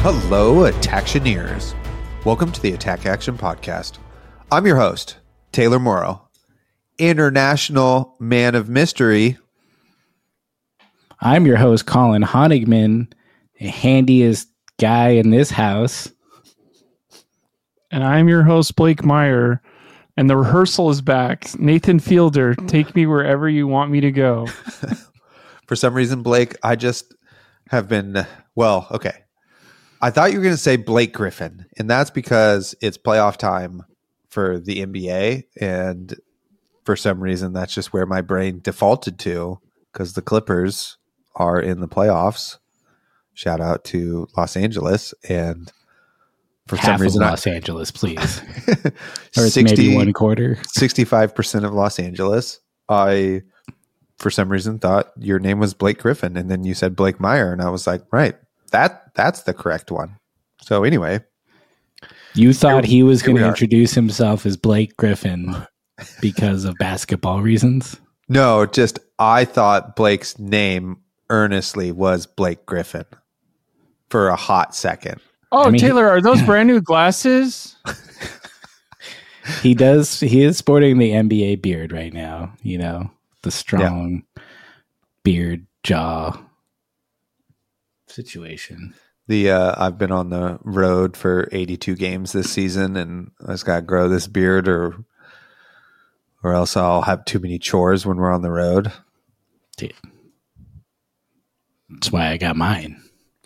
Hello, Attactioneers. Welcome to the Attack Action Podcast. I'm your host, Taylor Morrow, international man of mystery. I'm your host, Colin Honigman, the handiest guy in this house. And I'm your host, Blake Meyer, and the rehearsal is back. Nathan Fielder, take me wherever you want me to go. For some reason, Blake, I just have been, okay. I thought you were going to say Blake Griffin, and that's because it's playoff time for the NBA, and for some reason, that's just where my brain defaulted to, because the Clippers are in the playoffs. Shout out to Los Angeles, and for Half some reason, of Los Angeles, please. Or it's 60, maybe one quarter. 65% of Los Angeles. I, for some reason, thought your name was Blake Griffin, and then you said Blake Meyer, and I was like, right, that's the correct one. So anyway, you thought he was going to introduce himself as Blake Griffin because of basketball reasons? No, just I thought Blake's name earnestly was Blake Griffin for a hot second. Oh, Taylor, are those brand new glasses? He is sporting the NBA beard right now, you know, the strong beard jaw situation. I've been on the road for 82 games this season, and I just got to grow this beard or else I'll have too many chores when we're on the road. Dude. That's why I got mine.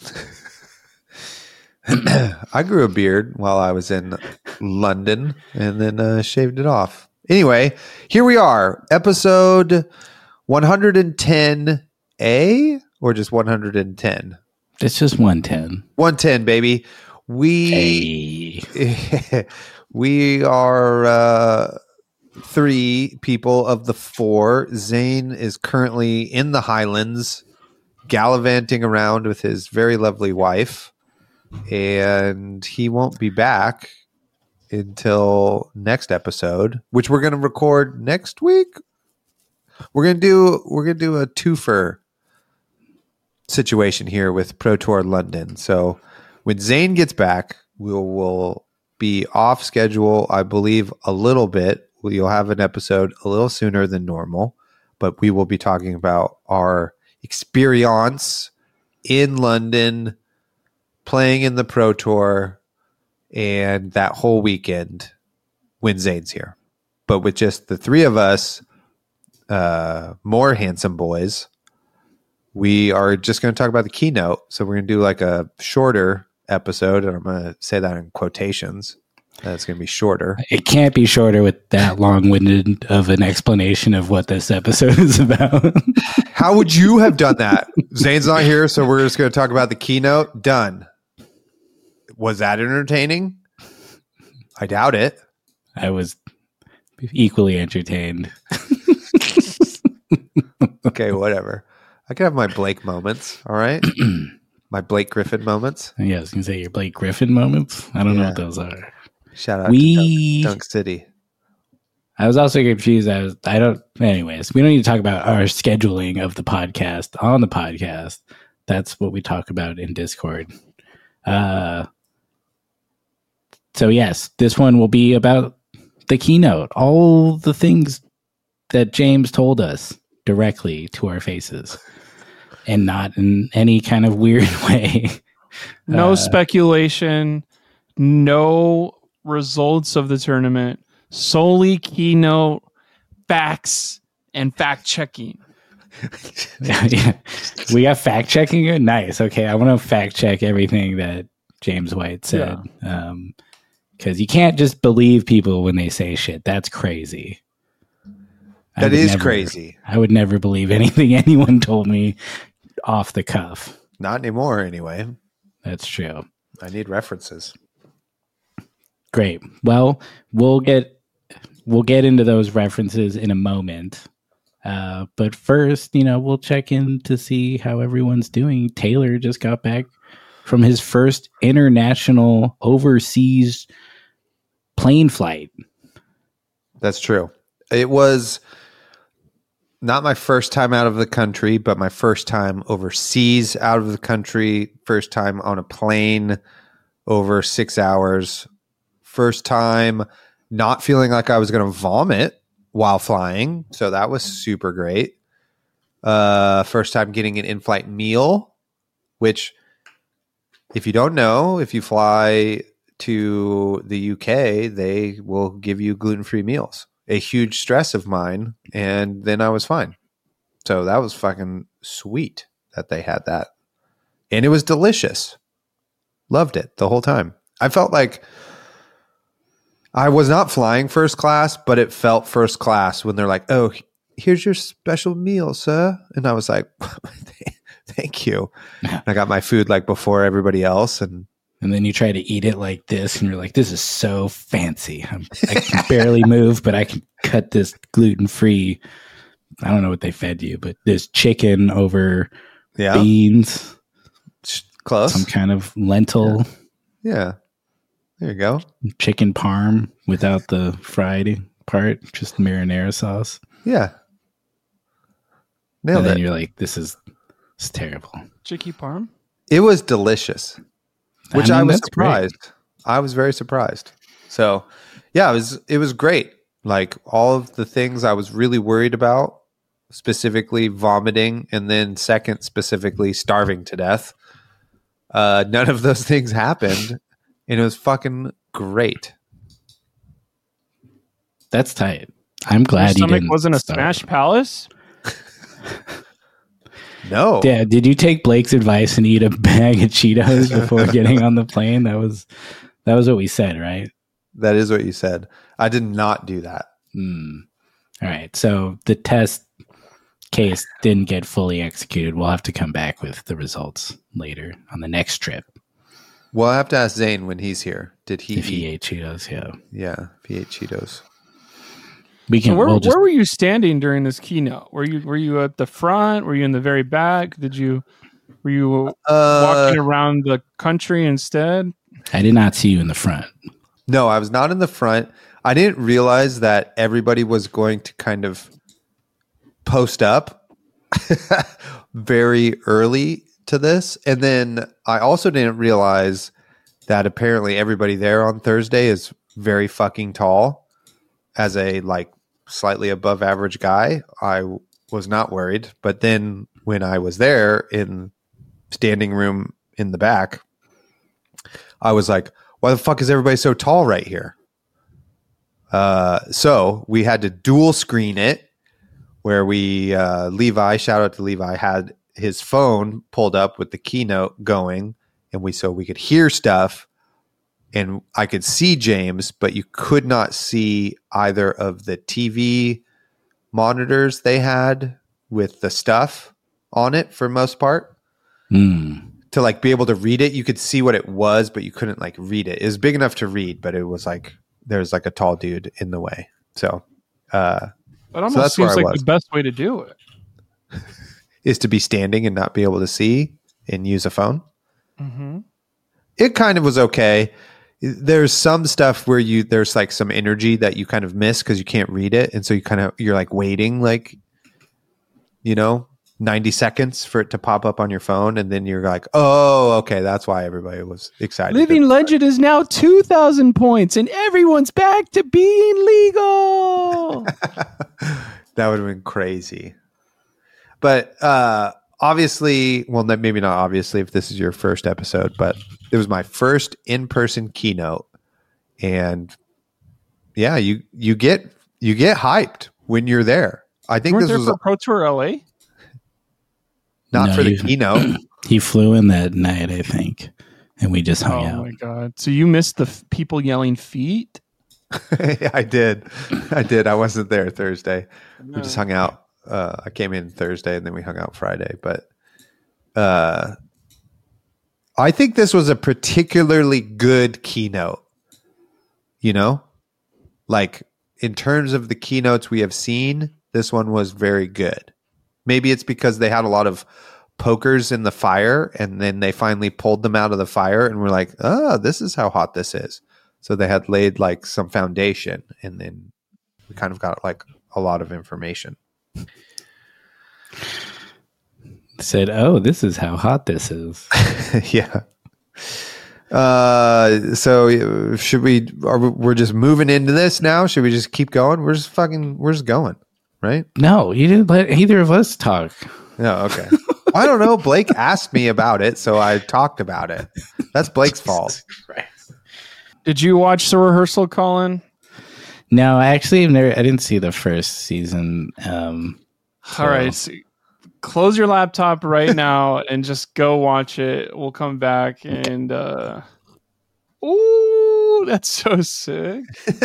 I grew a beard while I was in London and then shaved it off. Anyway, here we are, episode 110A or just 110? It's just 110. 110, baby. We are three people of the four. Zane is currently in the Highlands, gallivanting around with his very lovely wife, and he won't be back until next episode, which we're going to record next week. We're going to do a twofer situation here with Pro Tour London. So when Zane gets back, we'll be off schedule, I believe, a little bit. You'll have an episode a little sooner than normal, but we will be talking about our experience in London, playing in the Pro Tour, and that whole weekend when Zane's here. But with just the three of us, more handsome boys, we are just going to talk about the keynote. So we're going to do like a shorter episode, and I'm going to say that in quotations. That's going to be shorter. It can't be shorter with that long-winded of an explanation of what this episode is about. How would you have done that? Zane's not here, so we're just going to talk about the keynote. Done. Was that entertaining? I doubt it. I was equally entertained. Okay, whatever. I can have my Blake moments, all right? My Blake Griffin moments. Yeah, I was going to say your Blake Griffin moments. I don't know what those are. Shout out to Dunk City. I was also confused. Anyways, we don't need to talk about our scheduling of the podcast on the podcast. That's what we talk about in Discord. So yes, this one will be about the keynote. All the things that James told us directly to our faces and not in any kind of weird way. No speculation, no results of the tournament, solely keynote facts and fact checking. Yeah. We got fact checking. Nice. Okay. I want to fact check everything that James White said. Because you can't just believe people when they say shit. That's crazy. That is crazy. I would never believe anything anyone told me off the cuff. Not anymore, anyway. That's true. I need references. Great. Well, we'll get into those references in a moment. But first, we'll check in to see how everyone's doing. Taylor just got back from his first international overseas plane flight. That's true. It was not my first time out of the country, but my first time overseas out of the country, first time on a plane over 6 hours, first time not feeling like I was going to vomit while flying. So that was super great. First time getting an in-flight meal, which if you don't know, if you fly to the UK, they will give you gluten-free meals. A huge stress of mine, and then I was fine. So that was fucking sweet that they had that. And it was delicious. Loved it the whole time. I felt like I was not flying first class, but it felt first class when they're like, oh, here's your special meal, sir. And I was like, thank you. I got my food like before everybody else. And then you try to eat it like this, and you're like, this is so fancy. I can barely move, but I can cut this gluten-free. I don't know what they fed you, but there's chicken over beans. Close. Some kind of lentil. Yeah. There you go. Chicken parm without the fried part, just marinara sauce. Yeah. Nailed and then it. You're like, this is terrible. Chicky parm? It was delicious. Which I was surprised. Great. I was very surprised. So, yeah, it was great. Like all of the things I was really worried about, specifically vomiting, and then second, specifically starving to death. None of those things happened, and it was fucking great. That's tight. I'm glad Your you stomach didn't. Wasn't a starve. Smash Palace? No. Yeah, did you take Blake's advice and eat a bag of Cheetos before getting on the plane? That was what we said, right? That is what you said. I did not do that. All right. So the test case didn't get fully executed. We'll have to come back with the results later on the next trip. Well, I have to ask Zane when he's here. Did he If he ate Cheetos, yeah. Yeah, if he ate Cheetos. We can. So where just, were you standing during this keynote? Were you at the front? Were you in the very back? Were you walking around the country instead? I did not see you in the front. No, I was not in the front. I didn't realize that everybody was going to kind of post up very early to this. And then I also didn't realize that apparently everybody there on Thursday is very fucking tall. As a like slightly above average guy, I was not worried. But then when I was there in standing room in the back, I was like, why the fuck is everybody so tall right here? So we had to dual screen it where Levi, shout out to Levi, had his phone pulled up with the keynote going, and we could hear stuff, and I could see James, but you could not see either of the TV monitors they had with the stuff on it for most part. To like be able to read it, you could see what it was, but you couldn't like read it. It was big enough to read, but it was like there's like a tall dude in the way. So that almost that's seems where I like was. the best way to do it. Is to be standing and not be able to see and use a phone. Mm-hmm. It kind of was okay. There's some stuff where there's like some energy that you kind of miss because you can't read it, and so you're like waiting like 90 seconds for it to pop up on your phone, and then you're like, oh, okay, that's why everybody was excited. Living Legend is now 2,000 points, and everyone's back to being legal. That would have been crazy. But obviously, well, maybe not obviously if this is your first episode, but it was my first in-person keynote, and yeah, you get hyped when you're there. I think Weren't this there was for Pro Tour LA? not for the keynote. He flew in that night, I think, and we just hung out. Oh my god! So you missed the people yelling feet? I did. I wasn't there Thursday. We just hung out. I came in Thursday and then we hung out Friday. But I think this was a particularly good keynote. Like in terms of the keynotes we have seen, this one was very good. Maybe it's because they had a lot of pokers in the fire and then they finally pulled them out of the fire and were like, oh, this is how hot this is. So they had laid like some foundation, and then we kind of got like a lot of information. Said, "Oh, this is how hot this is." Yeah. So should we're just moving into this now? Should we just keep going? We're just going, right? No, you didn't let either of us talk. No, okay. I don't know. Blake asked me about it, so I talked about it. That's Blake's fault. Did you watch the rehearsal, Colin? No, I didn't see the first season. All right. So close your laptop right now and just go watch it. We'll come back and ooh, that's so sick.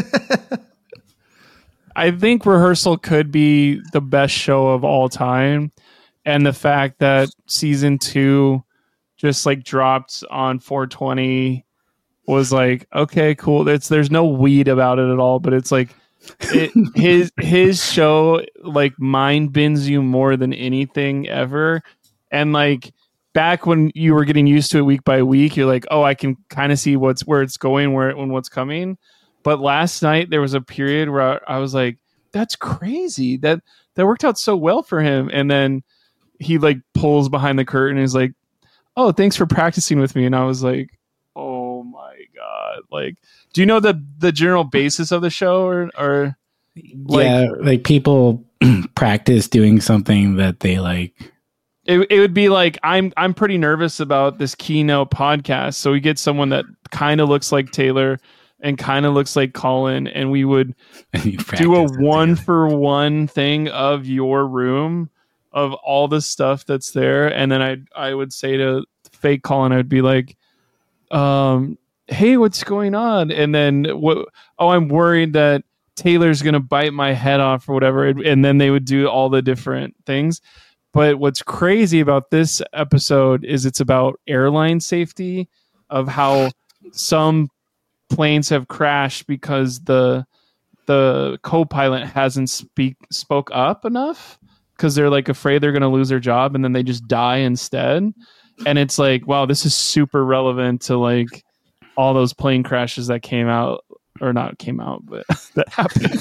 I think rehearsal could be the best show of all time. And the fact that season 2 just like dropped on 420 was like, okay, cool. There's no weed about it at all, but it's like his show like mind bends you more than anything ever. And like back when you were getting used to it week by week, you're like, oh, I can kind of see where it's going, what's coming. But last night there was a period where I was like, that's crazy. That worked out so well for him. And then he like pulls behind the curtain and is like, oh, thanks for practicing with me. And I was like, oh my God. Like, do you know the general basis of the show or like, yeah, like people practice doing something that they like. It would be like, I'm pretty nervous about this Keynote podcast. So we get someone that kind of looks like Taylor and kind of looks like Colin, and we would do a 1-for-1 thing of your room of all the stuff that's there. And then I would say to fake Colin, I would be like, hey, what's going on? And then I'm worried that Taylor's going to bite my head off or whatever. And then they would do all the different things. But what's crazy about this episode is it's about airline safety, of how some planes have crashed because the co-pilot hasn't spoke up enough because they're like afraid they're going to lose their job, and then they just die instead. And it's like, wow, this is super relevant to like all those plane crashes that came out, or not came out, but that happened.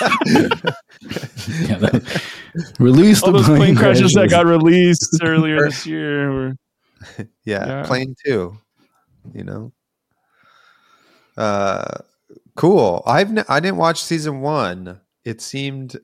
Release all the those plane crashes that got released earlier this year. Yeah, Plane 2, you know. Cool. I didn't watch season 1. It seemed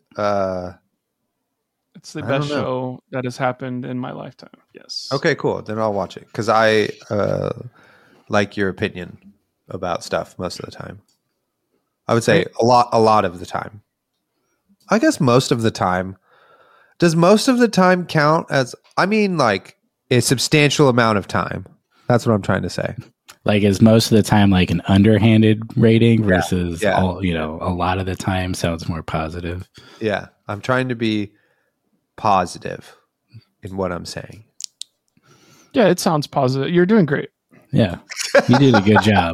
it's the best show that has happened in my lifetime. Yes. Okay, cool. Then I'll watch it because I like your opinion about stuff most of the time. I would say a lot of the time. I guess most of the time. Does most of the time count as, I mean, like a substantial amount of time? That's what I'm trying to say. Like, is most of the time like an underhanded rating versus all, you know, a lot of the time sounds more positive. Yeah. I'm trying to be positive in what I'm saying. Yeah, it sounds positive. You're doing great. Yeah. You did a good job.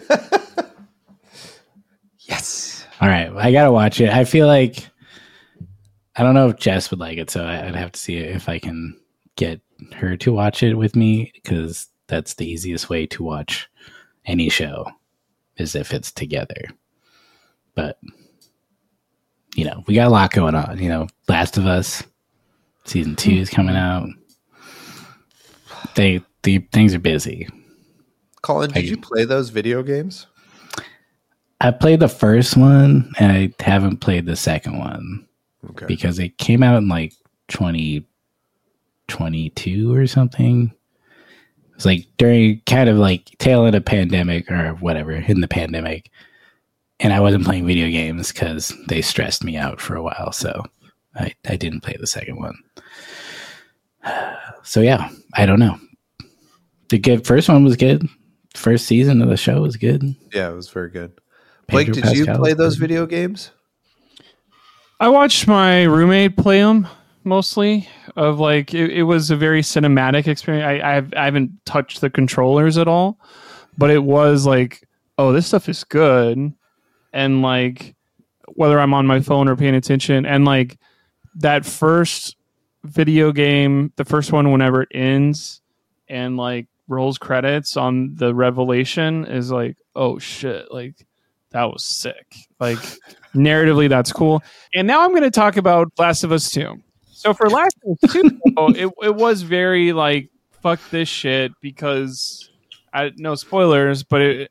Yes. All right. I got to watch it. I feel like, I don't know if Jess would like it, so I'd have to see if I can get her to watch it with me, because that's the easiest way to watch any show, is if it's together. But, you know, we got a lot going on. You know, Last of Us season 2 is coming out. The things are busy. Colin, did you play those video games? I played the first one, and I haven't played the second one. Okay. Because it came out in like 2022 or something. It was like during kind of like tail end of pandemic or whatever, in the pandemic. And I wasn't playing video games because they stressed me out for a while. So I didn't play the second one. So yeah, I don't know. The first one was good. First season of the show was good. Yeah, it was very good. Blake, did you play those video games? I watched my roommate play them mostly. Of like, it was a very cinematic experience. I haven't touched the controllers at all, but it was like, oh, this stuff is good. And like, whether I'm on my phone or paying attention, and like that first video game, the first one, whenever it ends and like rolls credits on the revelation, is like, oh shit, like that was sick. Like narratively, that's cool. And now I'm going to talk about Last of Us 2. So for Last of Us 2, it was very like, fuck this shit, because no spoilers, but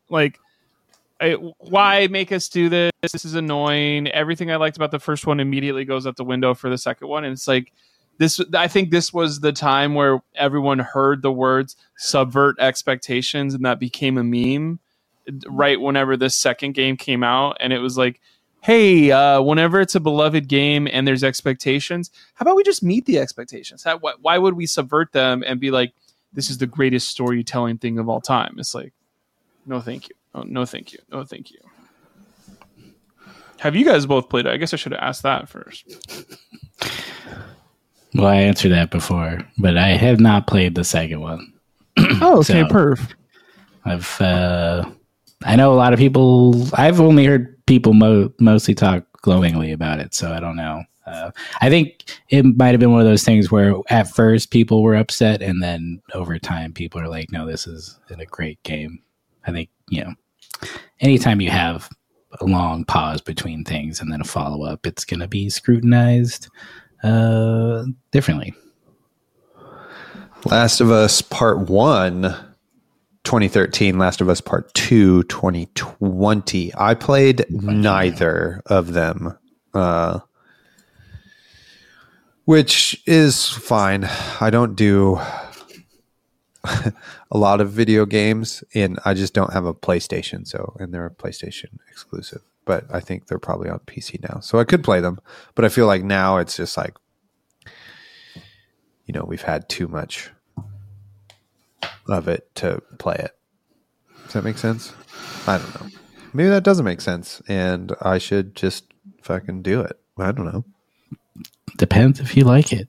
why make us do this? This is annoying. Everything I liked about the first one immediately goes out the window for the second one. And it's like this. I think this was the time where everyone heard the words subvert expectations, and that became a meme right whenever this second game came out. And it was like, hey, whenever it's a beloved game and there's expectations, how about we just meet the expectations? Why would we subvert them and be like, this is the greatest storytelling thing of all time? It's like, no, thank you. Oh, no, thank you. No, thank you. Have you guys both played it? I guess I should have asked that first. Well, I answered that before, but I have not played the second one. Oh, okay, perf. I know a lot of people. I've only heard people mostly talk glowingly about it, so I don't know. I think it might have been one of those things where at first people were upset, and then over time people are like, "No, this is a great game." I think, anytime you have a long pause between things and then a follow up, it's going to be scrutinized differently. Last of Us Part 1, 2013. Last of Us Part 2, 2020. I played neither of them, which is fine. I don't do a lot of video games, and I just don't have a PlayStation, and they're a PlayStation exclusive, but I think they're probably on PC now, so I could play them, but I feel like now it's just like, we've had too much of it to play it. Does that make sense? I don't know. Maybe that doesn't make sense, and I should just fucking do it. I don't know. Depends if you like it.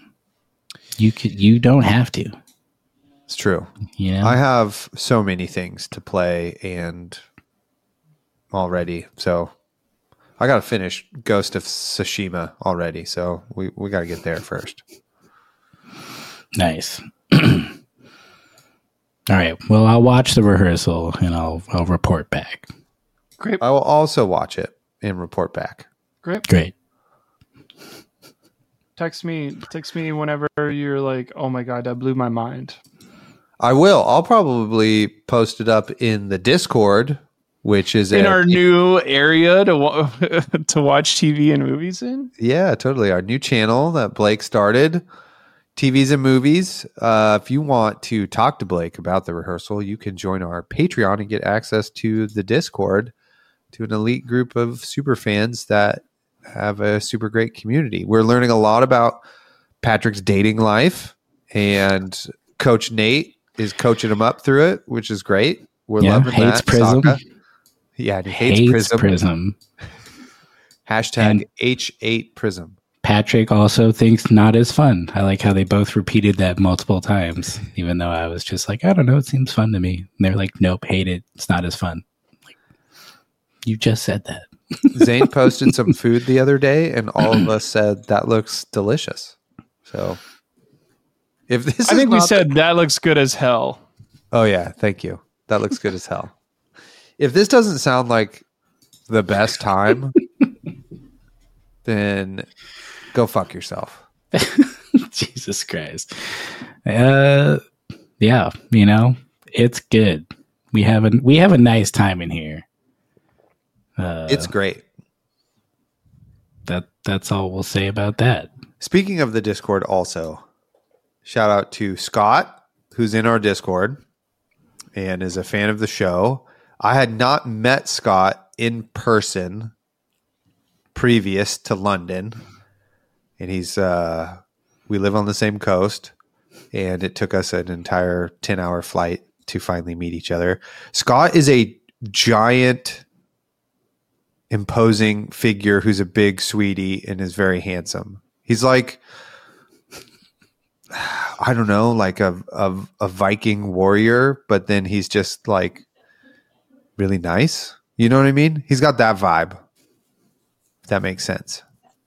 You don't have to. It's true. Yeah. I have so many things to play and already. So I got to finish Ghost of Tsushima already. So we got to get there first. Nice. All right. Well, I'll watch the rehearsal and I'll report back. Great. I will also watch it and report back. Great. Text me whenever you're like, oh my God, that blew my mind. I will. I'll probably post it up in the Discord, which is in our new area to watch TV and movies in. Yeah, totally. Our new channel that Blake started, TVs and Movies. If you want to talk to Blake about the rehearsal, you can join our Patreon and get access to the Discord, to an elite group of super fans that have a super great community. We're learning a lot about Patrick's dating life, and Coach Nate is coaching him up through it, which is great. We're loving hates that. Prism. Sokka. Yeah, he hates Prism. Hashtag And H8 Prism. Patrick also thinks not as fun. I like how they both repeated that multiple times, even though I was just like, I don't know, it seems fun to me. And they're like, nope, hate it. It's not as fun. Like, you just said that. Zane posted some food the other day, and all of us said that looks delicious. So if this, I think we said that looks good as hell. Oh yeah, thank you. That looks good as hell. If this doesn't sound like the best time, then go fuck yourself. Jesus Christ. Yeah, it's good. We have a nice time in here. It's great. That's all we'll say about that. Speaking of the Discord, also, shout out to Scott, who's in our Discord and is a fan of the show. I had not met Scott in person previous to London, and he's we live on the same coast, and it took us an entire 10-hour flight to finally meet each other. Scott is a giant, imposing figure who's a big sweetie and is very handsome. He's like, I don't know, like a Viking warrior, but then he's just like really nice. You know what I mean? He's got that vibe. If that makes sense.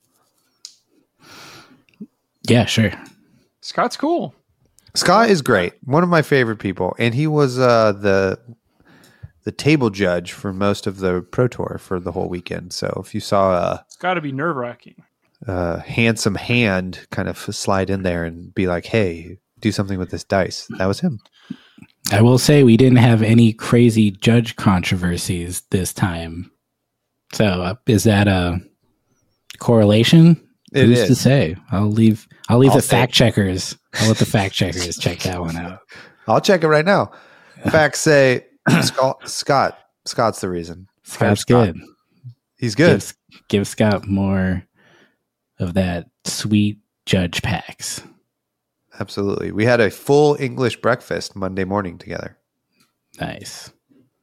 Yeah, sure. Scott's cool. Scott is great. One of my favorite people. And he was the table judge for most of the Pro Tour for the whole weekend. So if you saw... it's got to be nerve-wracking. handsome hand kind of slide in there and be like, hey, do something with this dice. That was him. I will say we didn't have any crazy judge controversies this time. So is that a correlation? Who's to say? I'll leave the fact checkers. I'll let the fact checkers check that one out. I'll check it right now. Facts say Scott's the reason. Scott's good. He's good. Give Scott more of that sweet judge packs. Absolutely. We had a full English breakfast Monday morning together. Nice.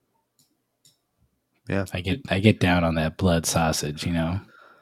Yeah. I get down on that blood sausage, you know.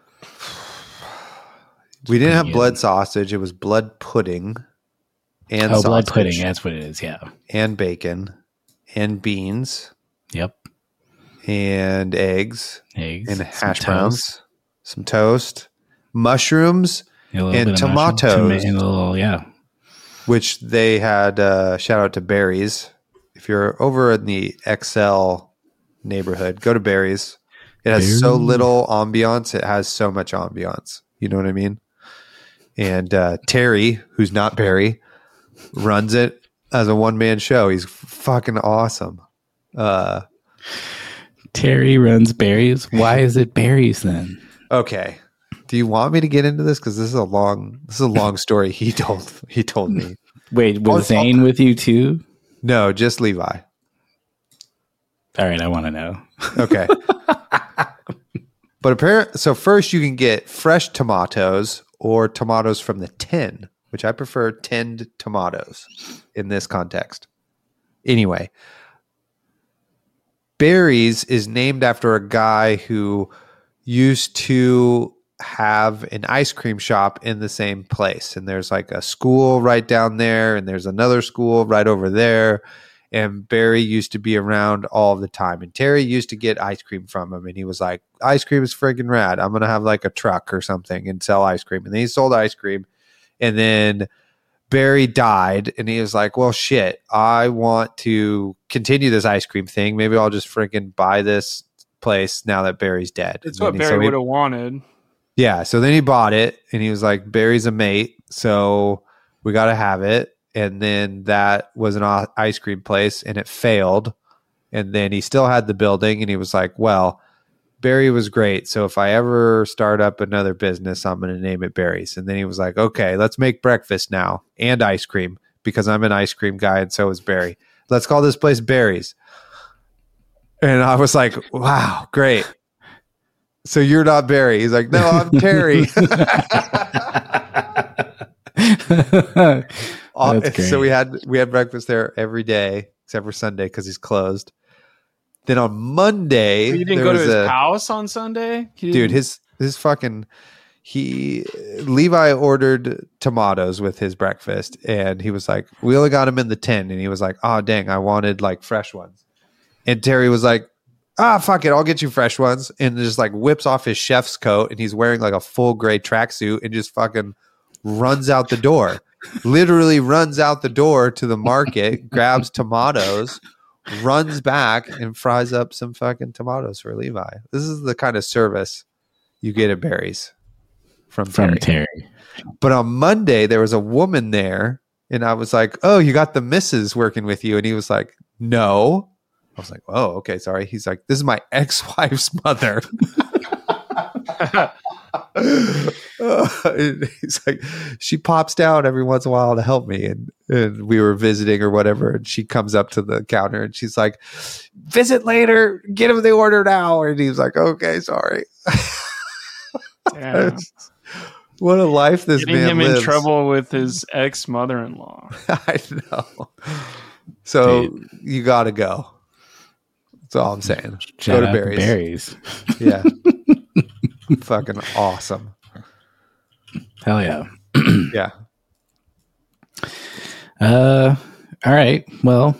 We didn't have blood sausage. It was blood pudding and sausage. Blood pudding. That's what it is. Yeah. And bacon and beans. Yep. And eggs. And hash browns. Some toast. Mushrooms. And tomatoes. Which they had, shout out to Barry's. If you're over in the XL neighborhood, go to Barry's. It has so little ambiance. It has so much ambiance. You know what I mean? And Terry, who's not Barry, runs it as a one-man show. He's fucking awesome. Terry runs Barry's. Why is it Barry's then? Okay. Do you want me to get into this? Because this is a long story. He told me. Wait, was Zane with you too? No, just Levi. All right, I want to know. Okay. But so first you can get fresh tomatoes or tomatoes from the tin, which I prefer tinned tomatoes in this context. Anyway, Barry's is named after a guy who used to have an ice cream shop in the same place. And there's like a school right down there, and there's another school right over there. And Barry used to be around all the time. And Terry used to get ice cream from him. And he was like, ice cream is friggin' rad. I'm going to have like a truck or something and sell ice cream. And then he sold ice cream. And then Barry died. And he was like, well, shit, I want to continue this ice cream thing. Maybe I'll just friggin' buy this place now that Barry's dead. It's what Barry would have wanted. Yeah. So then he bought it. And he was like, Barry's a mate. So we got to have it. And then that was an ice cream place and it failed. And then he still had the building and he was like, well, Barry was great. So if I ever start up another business, I'm going to name it Barry's. And then he was like, okay, let's make breakfast now and ice cream because I'm an ice cream guy and so is Barry. Let's call this place Barry's. And I was like, wow, great. So you're not Barry. He's like, no, I'm Terry. So we had breakfast there every day except for Sunday because he's closed. Then on Monday, you didn't go to his house on Sunday, dude. Levi ordered tomatoes with his breakfast, and he was like, "We only got him in the tin," and he was like, "Oh dang, I wanted like fresh ones." And Terry was like, fuck it, I'll get you fresh ones, and just like whips off his chef's coat, and he's wearing like a full gray tracksuit, and just fucking runs out the door. Literally runs out the door to the market, grabs tomatoes, runs back and fries up some fucking tomatoes for Levi. This is the kind of service you get at Barry's from Terry. But on Monday, there was a woman there, and I was like, oh, you got the missus working with you? And he was like, no. I was like, oh, okay, sorry. He's like, this is my ex-wife's mother. He's like, she pops down every once in a while to help me, and we were visiting or whatever, and she comes up to the counter and she's like, visit later, get him the order now. And he's like, okay, sorry. Yeah. What a life this Getting man him lives. In trouble with his ex-mother-in-law. I know. So you gotta go. That's all I'm saying. Go to Barry's. Yeah. Fucking awesome. Hell yeah. Yeah. All right. Well,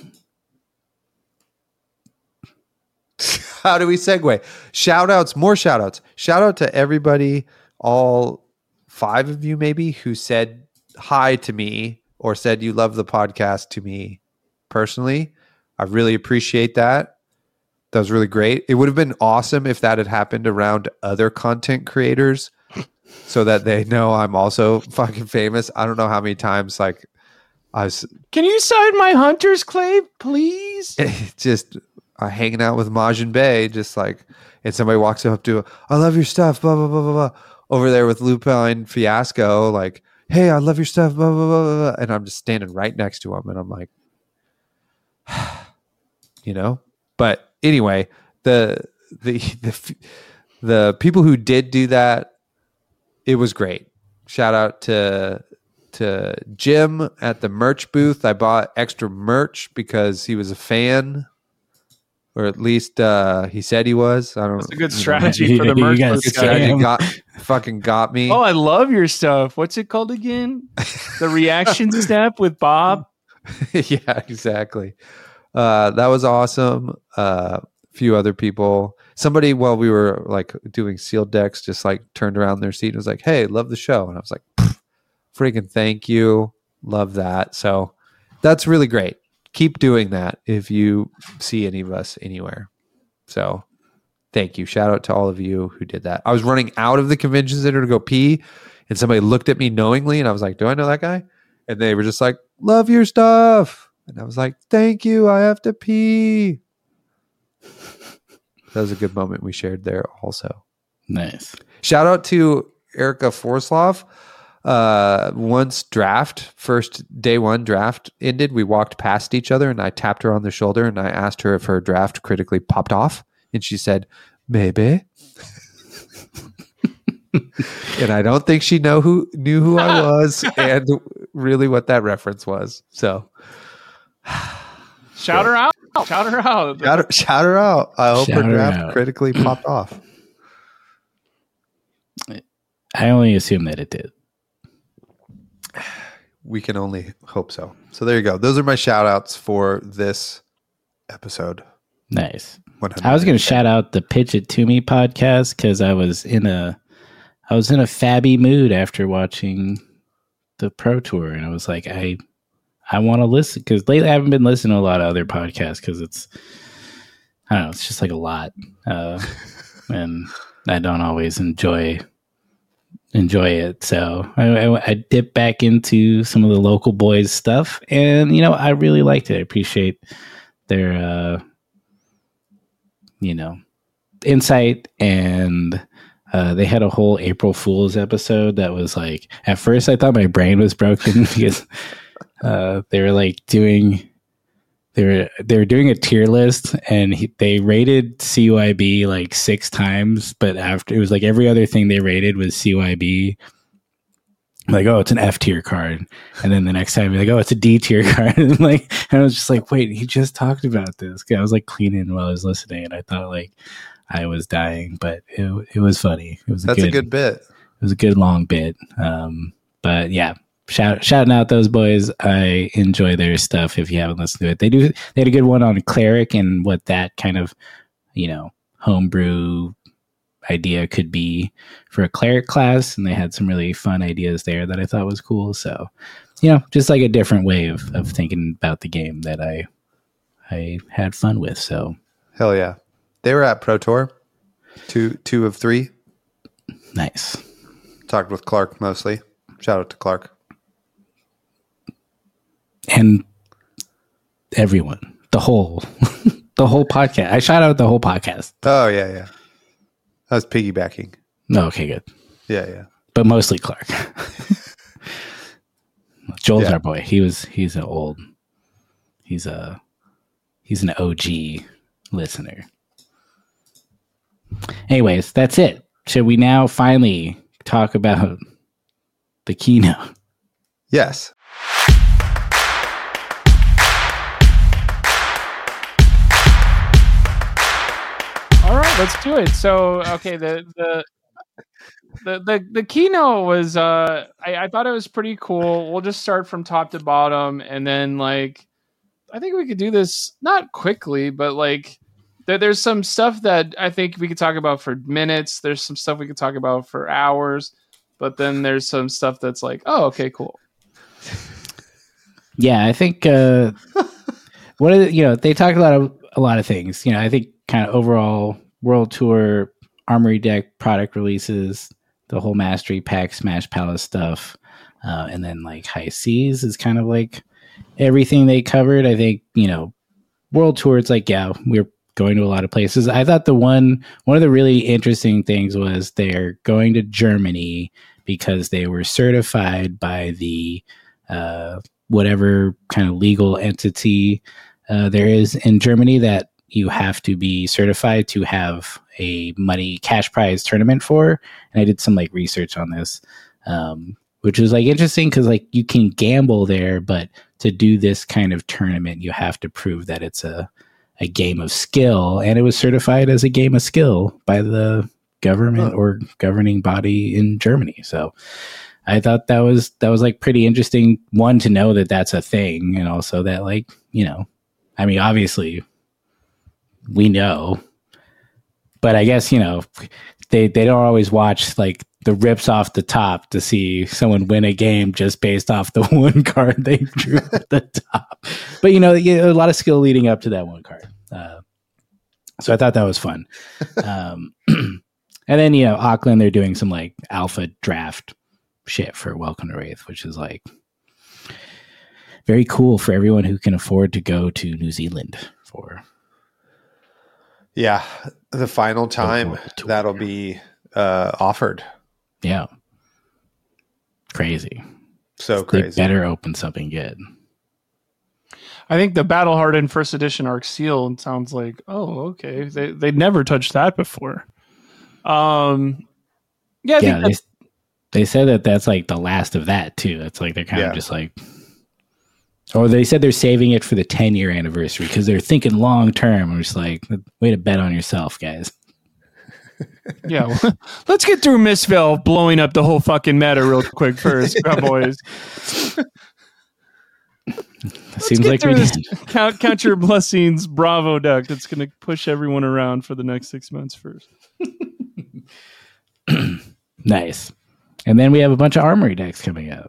how do we segue? Shout outs, more shout outs. Shout out to everybody, all 5 of you maybe, who said hi to me or said you love the podcast to me personally. I really appreciate that. That was really great. It would have been awesome if that had happened around other content creators so that they know I'm also fucking famous. I don't know how many times like I was. Can you sign my Hunter's Clay, please? Just hanging out with Majin Bay, just like, and somebody walks up to, I love your stuff, blah blah blah blah blah. Over there with Lupin Fiasco, like, hey, I love your stuff, blah blah blah blah. And I'm just standing right next to him, and I'm like, you know. But anyway, the people who did do that, it was great. Shout out to Jim at the merch booth. I bought extra merch because he was a fan, or at least he said he was. I don't. That's a good strategy for the merch booth. Got me. Oh, I love your stuff. What's it called again? The reaction step with Bob. Yeah, exactly. That was awesome. A few other people. Somebody, while we were like doing sealed decks, just like turned around their seat and was like, "Hey, love the show," and I was like, freaking thank you. Love that. So that's really great. Keep doing that if you see any of us anywhere. So thank you. Shout out to all of you who did that. I was running out of the convention center to go pee, and somebody looked at me knowingly, and I was like, do I know that guy? And they were just like, love your stuff. And I was like, thank you. I have to pee. That was a good moment we shared there also. Nice. Shout out to Erica Forslov. Once first day one draft ended, we walked past each other and I tapped her on the shoulder and I asked her if her draft critically popped off. And she said, maybe. And I don't think she knew who I was and really what that reference was. So shout her out. Shout her out. Shout her out. I hope her draft critically popped off. I only assume that it did. We can only hope so. So there you go. Those are my shout outs for this episode. Nice. I was going to shout out the Pitch It To Me podcast because I was in a fabby mood after watching the Pro Tour, and I was like, I want to listen, because lately I haven't been listening to a lot of other podcasts because it's just like a lot, and I don't always enjoy it. So I dipped back into some of the local boys stuff, and I really liked it. I appreciate their insight, and they had a whole April Fool's episode that was like, at first I thought my brain was broken because they were like doing a tier list, and they rated CYB like 6 times, but after it was like every other thing they rated was CYB. Like, oh, it's an F tier card, and then the next time you're like, oh, it's a D tier card, and I was just like, wait, he just talked about this. I was like cleaning while I was listening, and I thought like I was dying, but it was funny. That's a good bit. It was a good long bit. But yeah. Shouting out those boys. I enjoy their stuff. If you haven't listened to it, they had a good one on Cleric and what that kind of homebrew idea could be for a Cleric class, and they had some really fun ideas there that I thought was cool. So just like a different way of thinking about the game that I had fun with. So hell yeah, they were at Pro Tour 2 of 3. Nice. Talked with Clark mostly. Shout out to Clark. And everyone, the whole podcast. I shout out the whole podcast. Oh yeah. I was piggybacking. Okay, good. Yeah. But mostly Clark. Joel's our boy. He's an OG listener. Anyways, that's it. Should we now finally talk about the keynote? Yes. Let's do it. So, okay, the keynote was I thought it was pretty cool. We'll just start from top to bottom, and then I think we could do this not quickly, but there's some stuff that I think we could talk about for minutes. There's some stuff we could talk about for hours, but then there's some stuff that's like, oh, okay, cool. Yeah, I think they talked about a lot of things. I think kind of overall World Tour Armory deck product releases, the whole Mastery Pack Smash Palace stuff. And then like High Seas is kind of like everything they covered. I think, World Tour, it's like, yeah, we're going to a lot of places. I thought one of the really interesting things was they're going to Germany because they were certified by the whatever kind of legal entity there is in Germany that you have to be certified to have a cash prize tournament for. And I did some like research on this, which was like interesting because like you can gamble there, but to do this kind of tournament, you have to prove that it's a game of skill, and it was certified as a game of skill by the government or governing body in Germany. So I thought that was like pretty interesting, one, to know that that's a thing, and also that like, I mean, obviously we know, but I guess, they don't always watch like the rips off the top to see someone win a game just based off the one card they drew at the top. But, a lot of skill leading up to that one card. So I thought that was fun. And then, Auckland, they're doing some like alpha draft shit for Welcome to Wraith, which is like very cool for everyone who can afford to go to New Zealand for. Yeah, the final time that'll be offered. Yeah. Crazy. So crazy. They better open something good. I think the Battle Hardened First Edition Arc Seal sounds like, oh, okay. They'd never touched that before. They said that that's like the last of that too. It's like they're kind of just like, or they said they're saving it for the 10-year anniversary because they're thinking long term. I'm just like, way to bet on yourself, guys. Yeah, let's get through Mistveil blowing up the whole fucking meta real quick first, boys. Seems like we did. Count your blessings, Bravo deck. That's going to push everyone around for the next 6 months first. Nice. And then we have a bunch of Armory decks coming out.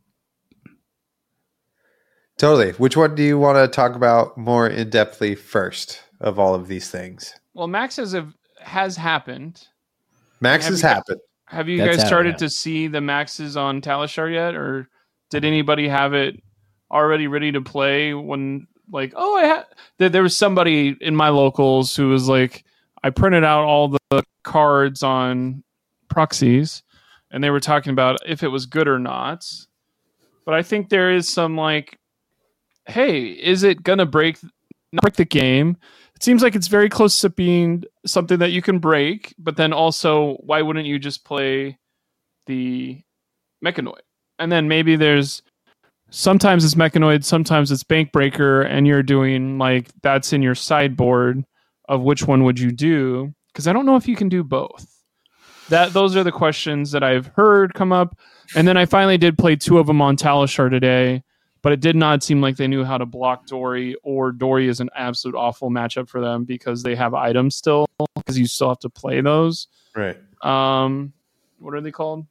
Totally. Which one do you want to talk about more in-depthly first of all of these things? Well, Maxes has happened. Maxes happened. Have you guys started to see the Maxes on Talishar yet? Or did anybody have it already ready to play when like, there was somebody in my locals who was like, I printed out all the cards on proxies and they were talking about if it was good or not. But I think there is some like, hey, is it going to not break the game? It seems like it's very close to being something that you can break, but then also, why wouldn't you just play the Mechanoid? And then maybe sometimes it's Mechanoid, sometimes it's Bank Breaker, and you're doing like, that's in your sideboard of which one would you do? Because I don't know if you can do both. Those are the questions that I've heard come up. And then I finally did play 2 of them on Talishar today, but it did not seem like they knew how to block Dory, or Dory is an absolute awful matchup for them because they have items still, because you still have to play those. Right. What are they called?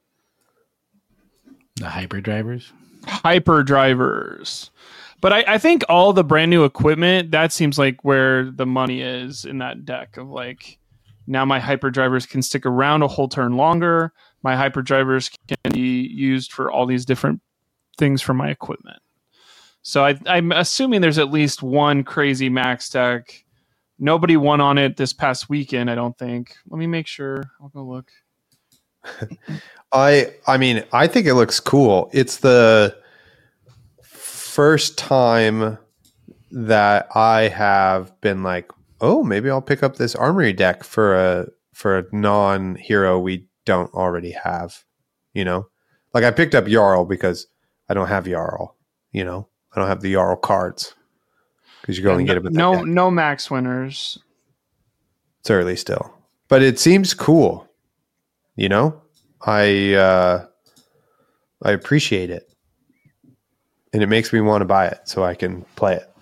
The hyperdrivers? Hyperdrivers. But I think all the brand new equipment, that seems like where the money is in that deck of like, now my hyperdrivers can stick around a whole turn longer. My hyperdrivers can be used for all these different things for my equipment. So I'm assuming there's at least one crazy Max deck. Nobody won on it this past weekend, I don't think. Let me make sure. I'll go look. I mean, I think it looks cool. It's the first time that I have been like, oh, maybe I'll pick up this Armory deck for a non-hero we don't already have. Like I picked up Jarl because I don't have Jarl. I don't have the Jarl cards because you go and get them. No Max winners. It's early still, but it seems cool. I appreciate it, and it makes me want to buy it so I can play it.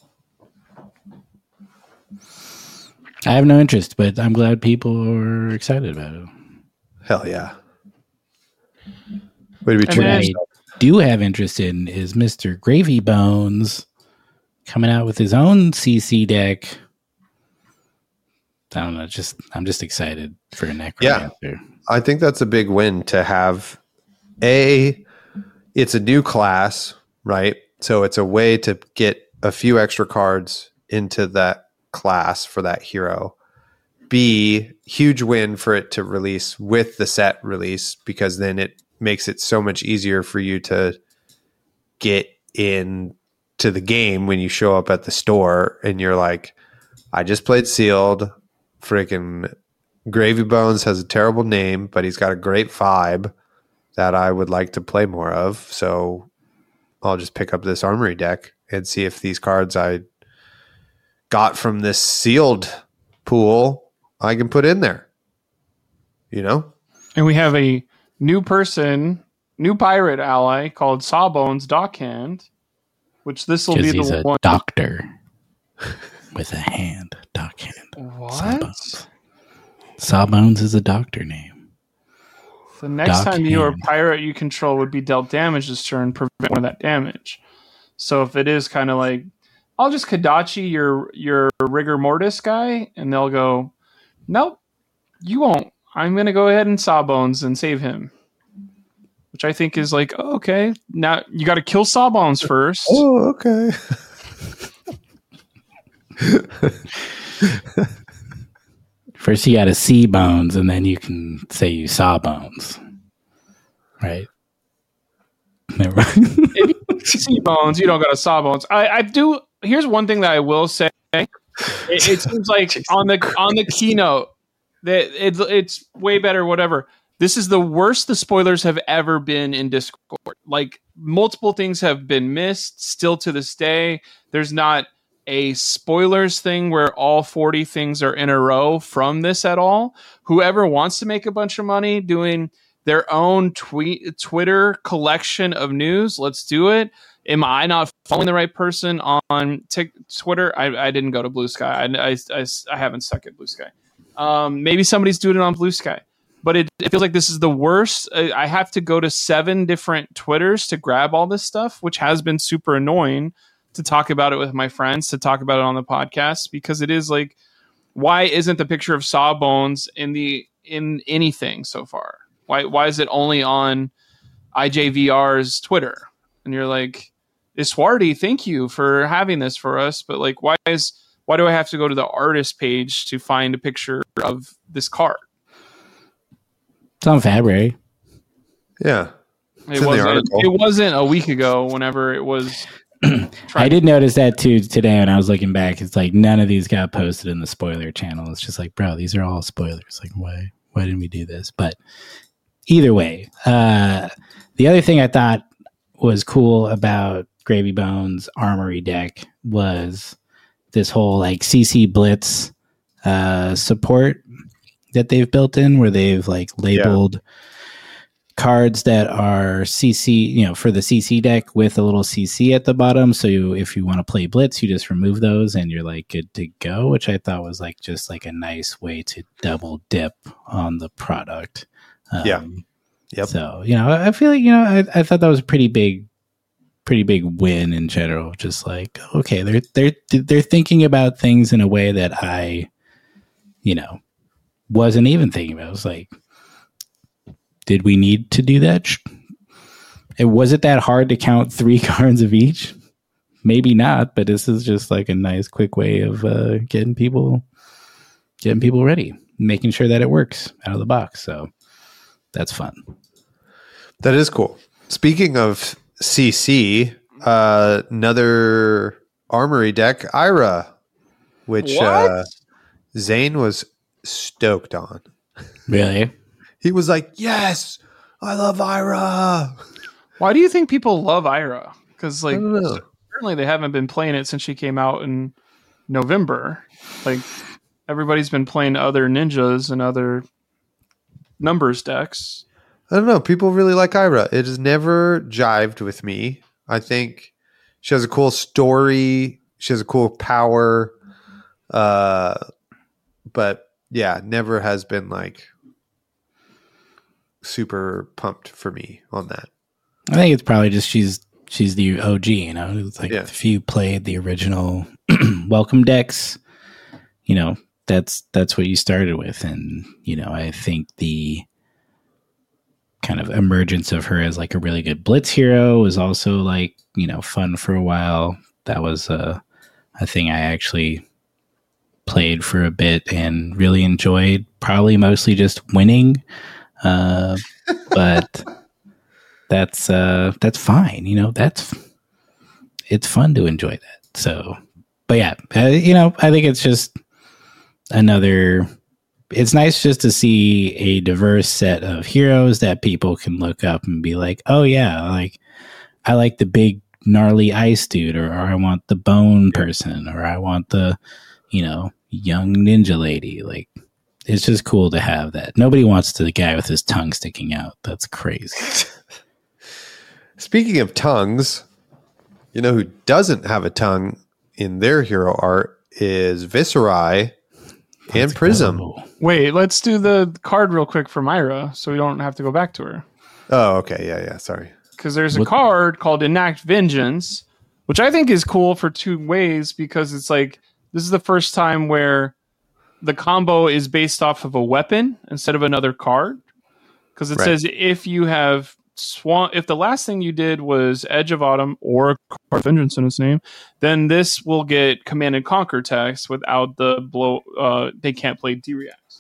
I have no interest, but I'm glad people are excited about it. Hell yeah! Way to be treating yourself. Do have interest in is Mr. Gravy Bones coming out with his own CC deck. I don't know. I'm just excited for a Necromancer. Yeah, I think that's a big win to have. It's a new class, right? So it's a way to get a few extra cards into that class for that hero. B, huge win for it to release with the set release, because then it makes it so much easier for you to get in to the game when you show up at the store and you're like, I just played sealed. Freaking Gravy Bones has a terrible name, but he's got a great vibe that I would like to play more of. So I'll just pick up this armory deck and see if these cards I got from this sealed pool I can put in there. You know? And we have a new pirate ally called Sawbones Dockhand, which this will be the one. Doctor with a hand. Dockhand. What? Sawbones is a doctor name. The next time you or pirate you control would be dealt damage this turn, prevent one of that damage. So if it is kind of like, I'll just Kadachi your rigor mortis guy, and they'll go, nope, you won't. I'm going to go ahead and Sawbones and save him. Which I think is like, oh, okay, now you got to kill Sawbones first. Oh, okay. First you got to see bones, and then you can say you saw bones. Right? Never mind. If you see bones, you don't got to saw bones. I do. Here's one thing that I will say. It seems like on the keynote that it's way better. Whatever. This is the worst the spoilers have ever been in Discord. Like, multiple things have been missed. Still to this day, there's not a spoilers thing where all 40 things are in a row from this at all. Whoever wants to make a bunch of money doing their own Twitter collection of news, let's do it. Am I not following the right person on Twitter? I didn't go to Blue Sky. I haven't stuck at Blue Sky. Maybe somebody's doing it on Blue Sky. But it feels like this is the worst. I have to go to 7 different Twitters to grab all this stuff, which has been super annoying to talk about it with my friends, to talk about it on the podcast, because it is like, why isn't the picture of Sawbones in anything so far? Why is it only on IJVR's Twitter? And you're like, Iswardi, thank you for having this for us, but like, why do I have to go to the artist page to find a picture of this card? It's on Fabry. Yeah. It wasn't a week ago whenever it was. I did notice that too today when I was looking back. It's like none of these got posted in the spoiler channel. It's just like, bro, these are all spoilers. Like, why didn't we do this? But either way, the other thing I thought was cool about Gravy Bones Armory deck was this whole like CC Blitz support that they've built in, where they've like labeled cards that are CC, for the CC deck with a little CC at the bottom. So if you want to play Blitz, you just remove those and you're like good to go, which I thought was like just like a nice way to double dip on the product. Yep. So, I feel like, I thought that was a pretty big win in general. Just like, okay, they're thinking about things in a way that I, wasn't even thinking about. It was like, did we need to do that? Was it that hard to count 3 cards of each? Maybe not, but this is just like a nice, quick way of getting people ready, making sure that it works out of the box. So that's fun. That is cool. Speaking of CC, another Armory deck, Ira, which Zane was stoked on. Really? He was like, yes, I love Ira. Why do you think people love Ira? Because like certainly they haven't been playing it since she came out in November. Like, everybody's been playing other ninjas and other numbers decks. I don't know. People really like Ira. It has never jived with me. I think she has a cool story. She has a cool power. But yeah, never has been like super pumped for me on that. I think it's probably just she's the OG, It's like if you played the original Welcome decks, that's what you started with. And, you know, I think the kind of emergence of her as like a really good blitz hero was also like, you know, fun for a while. That was a thing I actually played for a bit and really enjoyed, probably mostly just winning. But that's fine. You know, it's fun to enjoy that. So, but yeah, you know, I think it's just it's nice just to see a diverse set of heroes that people can look up and be like, oh yeah, like I like the big gnarly ice dude, or I want the bone person, or I want the, you know, young ninja lady. Like, it's just cool to have that. Nobody wants the guy with his tongue sticking out. That's crazy. Speaking of tongues, you know who doesn't have a tongue in their hero art is Viserai and Prism. Wait, let's do the card real quick for Myra so we don't have to go back to her. Oh, okay. Yeah. Sorry. Because there's a card called Enact Vengeance, which I think is cool for two ways, because it's like, this is the first time where the combo is based off of a weapon instead of another card. Because it says if you have if the last thing you did was Edge of Autumn or a card Vengeance in its name, then this will get Command and Conquer text without the blow. They can't play D-Reacts.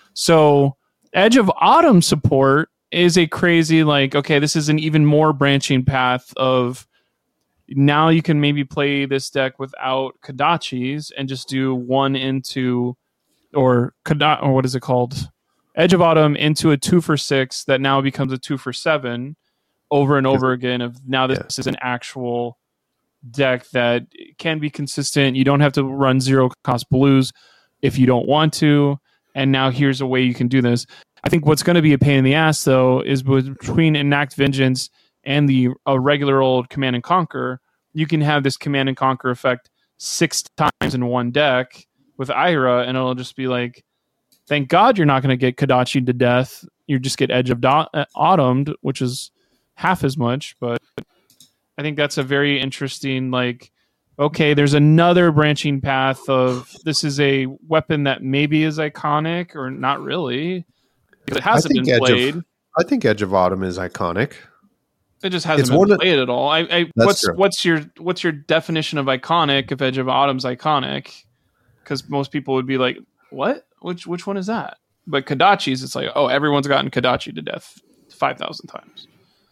So Edge of Autumn support is a crazy, like, okay, this is an even more branching path of now you can maybe play this deck without Kodachis and just do one into, or what is it called? Edge of Autumn into a 2-for-6 that now becomes a 2-for-7 over and over again. Of now this is an actual deck that can be consistent. You don't have to run 0-cost blues if you don't want to. And now here's a way you can do this. I think what's going to be a pain in the ass, though, is between Enact Vengeance and the regular old Command and Conquer, you can have this Command and Conquer effect 6 times in one deck with Ira, and it'll just be like, thank God you're not going to get Kodachi to death. You just get Edge of Autumn, which is half as much. But I think that's a very interesting, like, okay, there's another branching path of this is a weapon that maybe is iconic or not really. It hasn't been played. I think Edge of Autumn is iconic. It just hasn't been played at all. What's your definition of iconic if Edge of Autumn's iconic? Because most people would be like, what? Which one is that? But Kodachi's, it's like, oh, everyone's gotten Kodachi to death 5,000 times.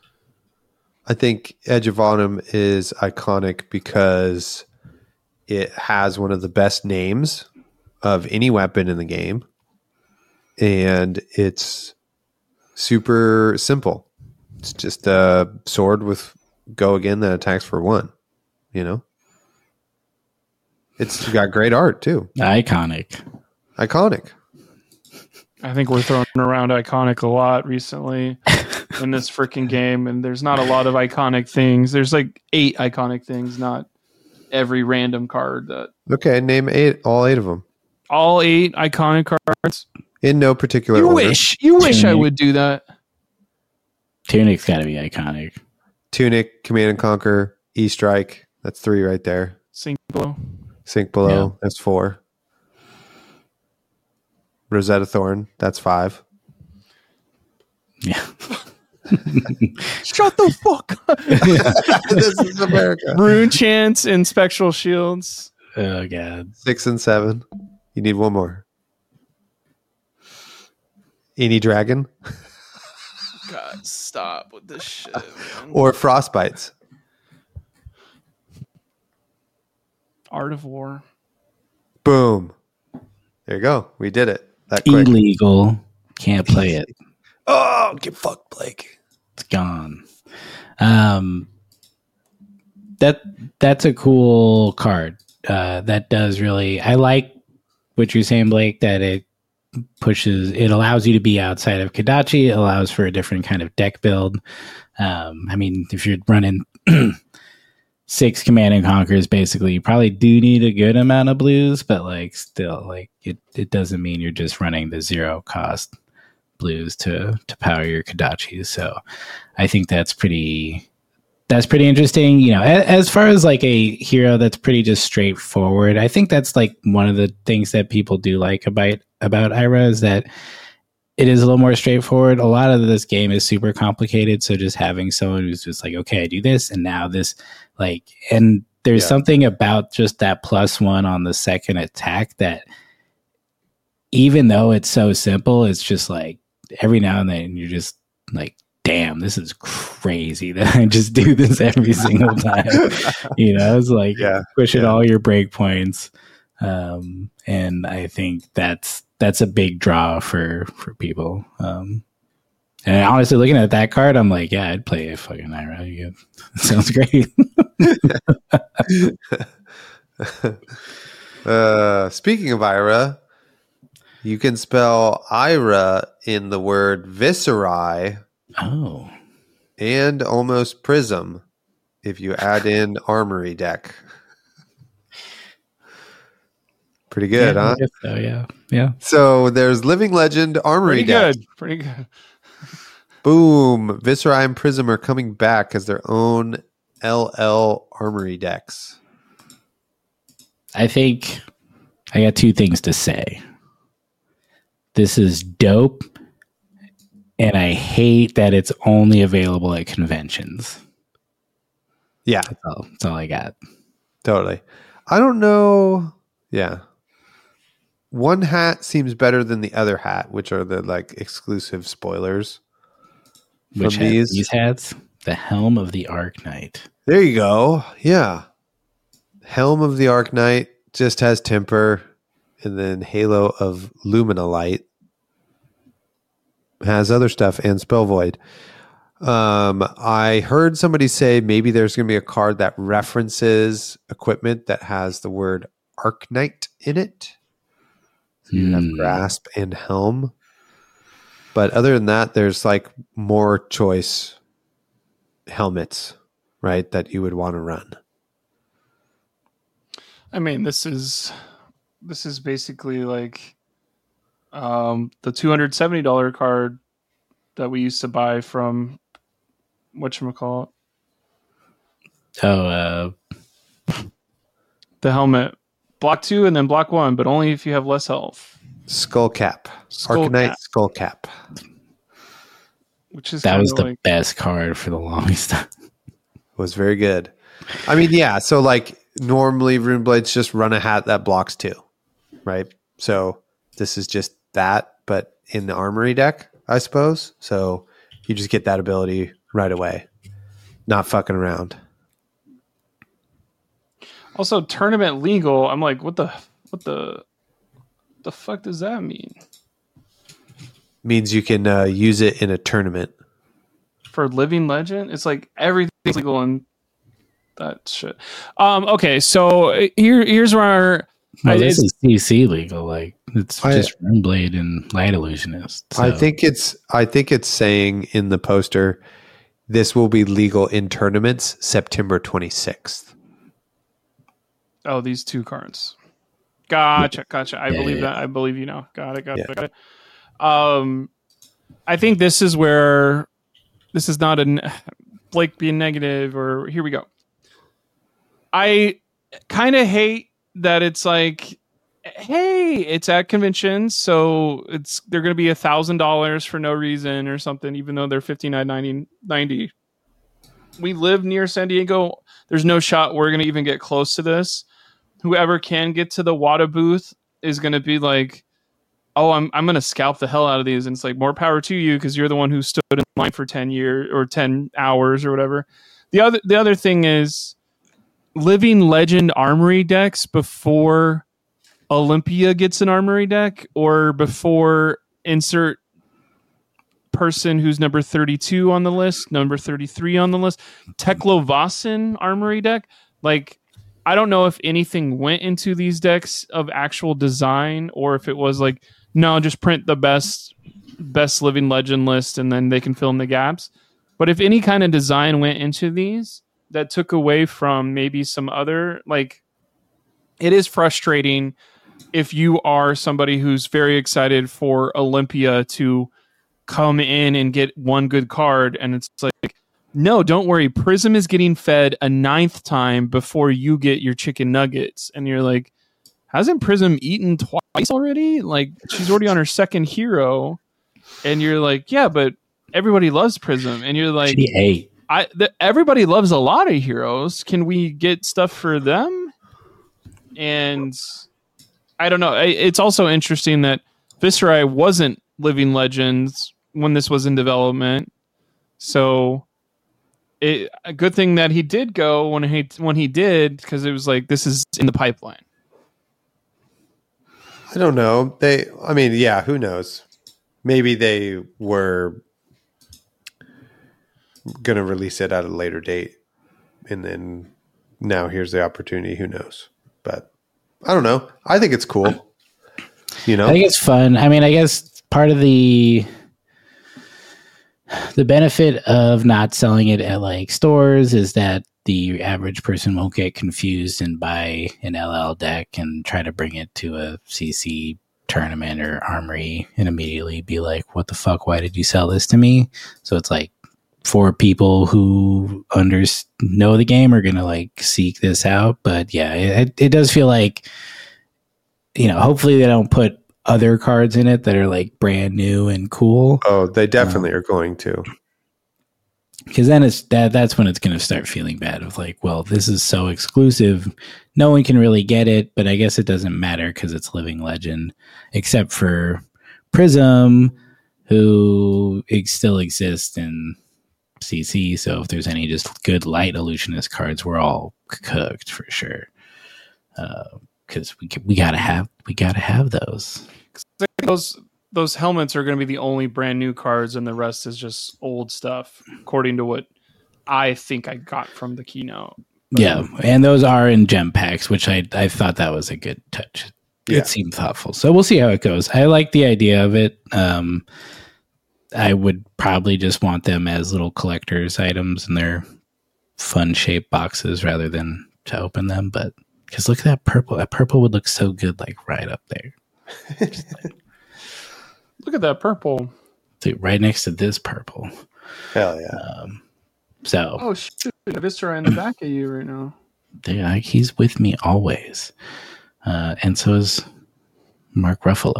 I think Edge of Autumn is iconic because it has one of the best names of any weapon in the game. And it's super simple. It's just a sword with go again that attacks for 1. You know? It's got great art too. Iconic. I think we're throwing around iconic a lot recently in this freaking game, and there's not a lot of iconic things. There's like 8 iconic things, not every random card. Okay, name all 8 of them. All 8 iconic cards? In no particular order. You wish I would do that. Tunic's got to be iconic. Tunic, Command and Conquer, E-Strike. That's 3 right there. Sink Below. Yeah. That's 4. Rosetta Thorn. That's 5. Yeah. Shut the fuck up. This is America. Rune Chants and Spectral Shields. Oh, God. 6 and 7. You need one more. Any Dragon? God, stop with this shit, man. Or Frostbites. Art of War. Boom. There you go. We did it. That quick. Illegal. Can't play it. Oh, get fucked, Blake. It's gone. That's a cool card. That does really. I like what you're saying, Blake, that it allows you to be outside of Kodachi. It allows for a different kind of deck build. I mean, if you're running 6 Command and Conquers, basically, you probably do need a good amount of blues, but like still, like it doesn't mean you're just running the 0-cost blues to power your Kodachi. So I think that's pretty that's pretty interesting. You know, as far as like a hero that's pretty just straightforward, I think that's like one of the things that people do like about Ira is that it is a little more straightforward. A lot of this game is super complicated, so just having someone who's just like, okay, I do this and now this, like, and there's something about just that +1 on the second attack that, even though it's so simple, it's just like every now and then you're just like, damn, this is crazy that I just do this every single time. You know, it's like pushing all your breakpoints. And I think that's a big draw for people. And honestly, looking at that card, I'm like, yeah, I'd play a fucking Ira. Yeah. Sounds great. Speaking of Ira, you can spell Ira in the word Viserai. Oh. And almost Prism if you add in Armory deck. Pretty good, huh? I guess so, yeah. Yeah. So there's Living Legend Armory deck. Pretty good. Boom. Viserai and Prism are coming back as their own LL Armory decks. I think I got two things to say. This is dope, and I hate that it's only available at conventions. Yeah. That's all I got. Totally. I don't know. Yeah. One hat seems better than the other hat, which are the like exclusive spoilers. Which has these hats? The Helm of the Arc Knight. There you go. Yeah. Helm of the Arc Knight just has Temper, and then Halo of Lumina Light has other stuff and Spell Void. I heard somebody say maybe there's going to be a card that references equipment that has the word Arc Knight in it. So you have Grasp and Helm. But other than that, there's like more choice helmets, right, that you would want to run. I mean, this is basically like the $270 card that we used to buy from whatchamacallit. Oh, the helmet. Block 2 and then block 1, but only if you have less health. Skullcap. Arcanite Skullcap. Which is that was the best card for the longest time. Was very good. I mean, yeah, so like normally Runeblades just run a hat that blocks 2, right? So this is just that, but in the Armory deck, I suppose. So you just get that ability right away. Not fucking around. Also, tournament legal. I'm like, what the fuck does that mean? Means you can use it in a tournament. For Living Legend? It's like everything's legal in that shit. Okay, so here's where this is CC legal. Like it's just Runeblade and Light Illusionist. So. I think it's saying in the poster this will be legal in tournaments September 26th. Oh, these two cards. Gotcha. I believe that. I believe you now. Got it. I think this is where this is not Blake being negative or here we go. I kind of hate that it's like, hey, it's at conventions, so they're going to be $1,000 for no reason or something, even though they're $59.90. We live near San Diego. There's no shot we're going to even get close to this. Whoever can get to the WATA booth is going to be like, oh, I'm going to scalp the hell out of these. And it's like, more power to you because you're the one who stood in line for 10 years or 10 hours or whatever. The other thing is Living Legend Armory decks before Olympia gets an Armory deck or before insert person who's number 32 on the list, number 33 on the list, Teklo-Vaesen Armory deck. Like, I don't know if anything went into these decks of actual design or if it was like, no, just print the best Living Legend list and then they can fill in the gaps. But if any kind of design went into these that took away from maybe some other, like, it is frustrating if you are somebody who's very excited for Olympia to come in and get one good card and it's like, no, don't worry. Prism is getting fed a 9th time before you get your chicken nuggets. And you're like, hasn't Prism eaten twice already? Like, she's already on her 2nd hero. And you're like, yeah, but everybody loves Prism. And you're like, she ate. Everybody loves a lot of heroes. Can we get stuff for them? And I don't know. It's also interesting that Viserai wasn't Living Legends when this was in development. So a good thing that he did go when he did, because it was like, this is in the pipeline. I don't know. Who knows? Maybe they were going to release it at a later date, and then now here's the opportunity. Who knows? But I don't know. I think it's cool. I think it's fun. I mean, I guess part of the benefit of not selling it at like stores is that the average person won't get confused and buy an LL deck and try to bring it to a CC tournament or armory and immediately be like, what the fuck? Why did you sell this to me? So it's like, for people who know the game are going to like seek this out. But yeah, it does feel like, hopefully they don't put other cards in it that are like brand new and cool. Oh, they definitely are going to. Because then that's when it's going to start feeling bad of like, well, this is so exclusive. No one can really get it, but I guess it doesn't matter because it's Living Legend, except for Prism, who still exists in CC. So if there's any just good light illusionist cards, we're all cooked for sure. Because we gotta have those. Those helmets are going to be the only brand new cards, and the rest is just old stuff, according to what I think I got from the keynote. But yeah, and those are in gem packs, which I thought that was a good touch. Yeah. It seemed thoughtful. So we'll see how it goes. I like the idea of it. I would probably just want them as little collector's items in their fun shaped boxes rather than to open them. But because look at that purple. That purple would look so good, like right up there. Look at that purple. Dude, right next to this purple. Hell yeah. Oh, shoot. Viserai in the back of you right now. Yeah, he's with me always. And so is Mark Ruffalo.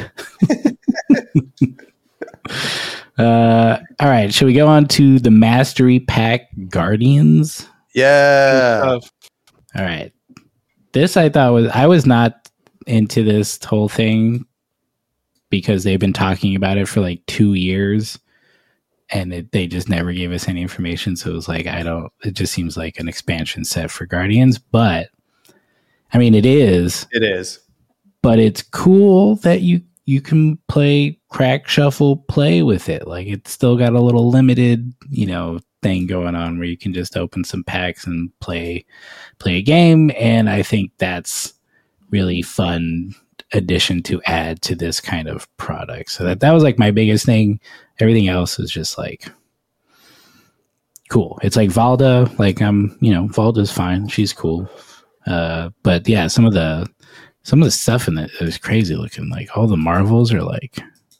All right. Should we go on to the Mastery Pack Guardians? Yeah. All right. This I was not into this whole thing because they've been talking about it for like 2 years and they just never gave us any information. So it was like, it just seems like an expansion set for Guardians, but I mean, it is, but it's cool that you can play crack shuffle play with it. Like it's still got a little limited, thing going on where you can just open some packs and play a game. And I think that's really fun addition to add to this kind of product. So that was like my biggest thing. Everything else is just like cool. It's like Valda, like Valda's fine. She's cool. But yeah, some of the stuff in it is crazy looking. Like all the Marvels are like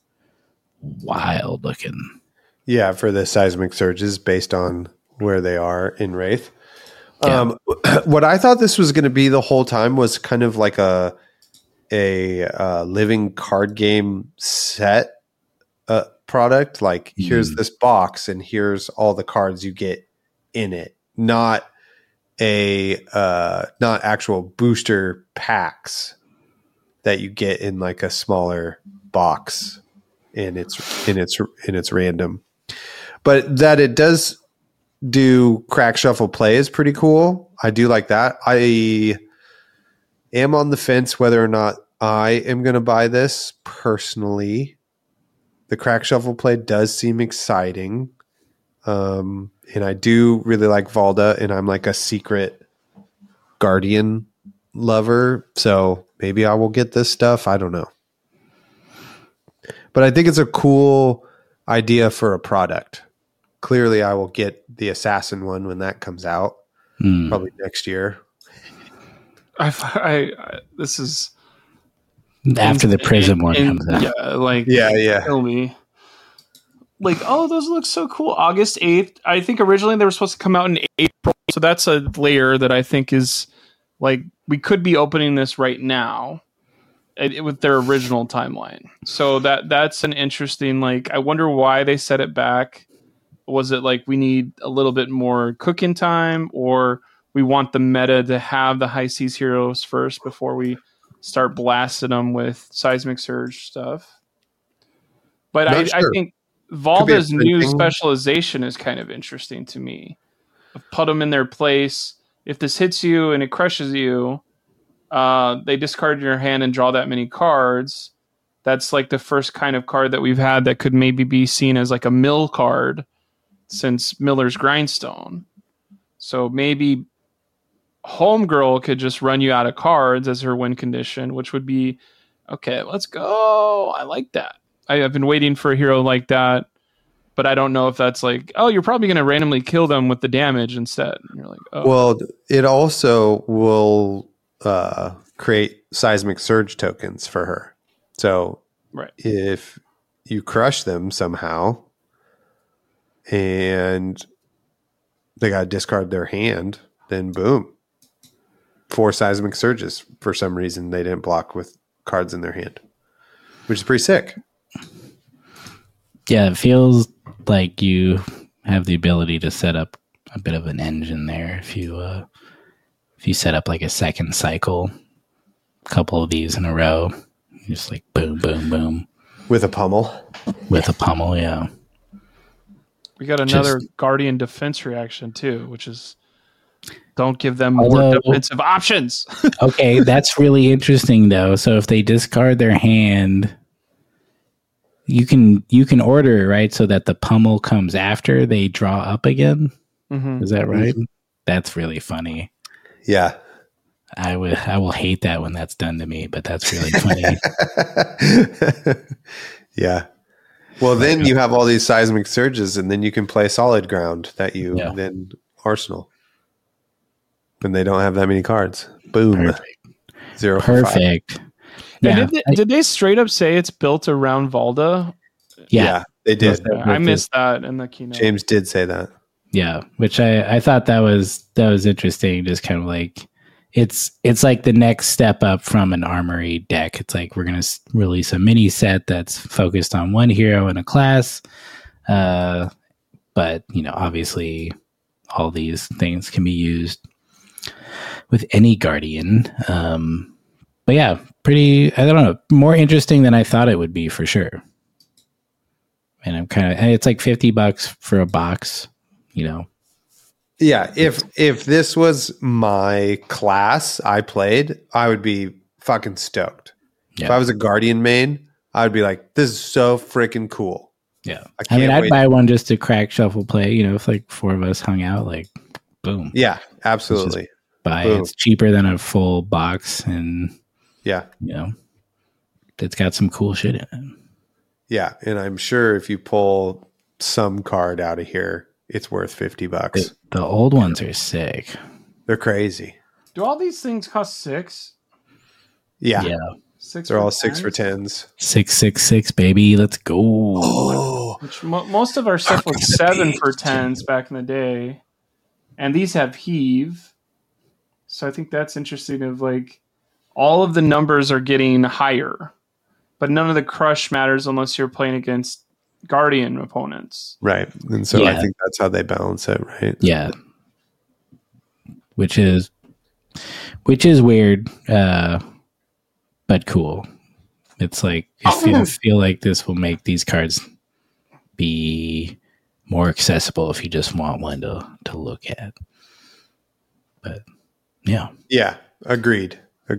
wild looking. Yeah, for the seismic surges based on where they are in Wraith. Yeah. What I thought this was going to be the whole time was kind of like a living card game set product. Like here's this box and here's all the cards you get in it. Not actual booster packs that you get in like a smaller box and it's random. But that it does do crack shuffle play is pretty cool. I do like that. I am on the fence whether or not I am going to buy this personally. The crack shuffle play does seem exciting. And I do really like Valda, and I'm like a secret Guardian lover. So maybe I will get this stuff. I don't know. But I think it's a cool idea for a product. Clearly, I will get the Assassin one when that comes out, probably next year. This is after the Prism one comes out. Yeah, yeah. Kill me. like, oh, those look so cool. August 8th. I think originally they were supposed to come out in April. So that's a layer that I think is like, we could be opening this right now with their original timeline. So that's an interesting, like, I wonder why they set it back. Was it like we need a little bit more cooking time, or we want the meta to have the high seas heroes first before we start blasting them with seismic surge stuff? But I think Valda's new specialization is kind of interesting to me. Put them in their place. If this hits you and it crushes you, they discard your hand and draw that many cards. That's like the first kind of card that we've had that could maybe be seen as like a mill card since Miller's Grindstone. So maybe Homegirl could just run you out of cards as her win condition, which would be, okay, let's go. I like that. I've been waiting for a hero like that, but I don't know if that's like, oh, you're probably going to randomly kill them with the damage instead. And you're like, oh. Well, it also will create seismic surge tokens for her. So if you crush them somehow and they got to discard their hand, then boom, 4 seismic surges. For some reason, they didn't block with cards in their hand, which is pretty sick. Yeah, it feels like you have the ability to set up a bit of an engine there if you set up like a second cycle, a couple of these in a row, just like boom, boom, boom. With a pummel. With a pummel, yeah. We got another Guardian defense reaction too, which is don't give them more defensive options. Okay, that's really interesting though. So if they discard their hand, you can order, right, so that the pummel comes after they draw up again. Mm-hmm. Is that right? Mm-hmm. That's really funny. Yeah. I will hate that when that's done to me, but that's really funny. Yeah. Well, then you have all these seismic surges, and then you can play Solid Ground that you then arsenal. And they don't have that many cards. Boom. Perfect. 0 for 5. Yeah. Did they straight up say it's built around Valda? Yeah, they did. I missed that in the keynote. James did say that. Yeah, which I thought that was interesting. Just kind of like it's like the next step up from an armory deck. It's like we're gonna release a mini set that's focused on one hero in a class, but obviously all these things can be used with any Guardian. But yeah, pretty, I don't know, more interesting than I thought it would be for sure. And it's like $50 for a box, Yeah. If this was my class I played, I would be fucking stoked. Yeah. If I was a Guardian main, I would be like, this is so freaking cool. Yeah. I'd buy one just to crack shuffle play, if like 4 of us hung out, like boom. Yeah, absolutely. Buy it. It's cheaper than a full box, and it's got some cool shit in it. Yeah, and I'm sure if you pull some card out of here, it's worth $50. The old ones are sick. They're crazy. Do all these things cost $6? Yeah. 6. They're all 6 for 10s. 666, baby. Let's go. Oh. Which most of our stuff was 7 for 10s back in the day, and these have heave. So I think that's interesting. Of like, all of the numbers are getting higher, but none of the crush matters unless you're playing against Guardian opponents. Right. And so I think that's how they balance it, right? Yeah. Which is weird, but cool. It's like, I feel like this will make these cards be more accessible if you just want one to look at. But yeah. Yeah. Agreed.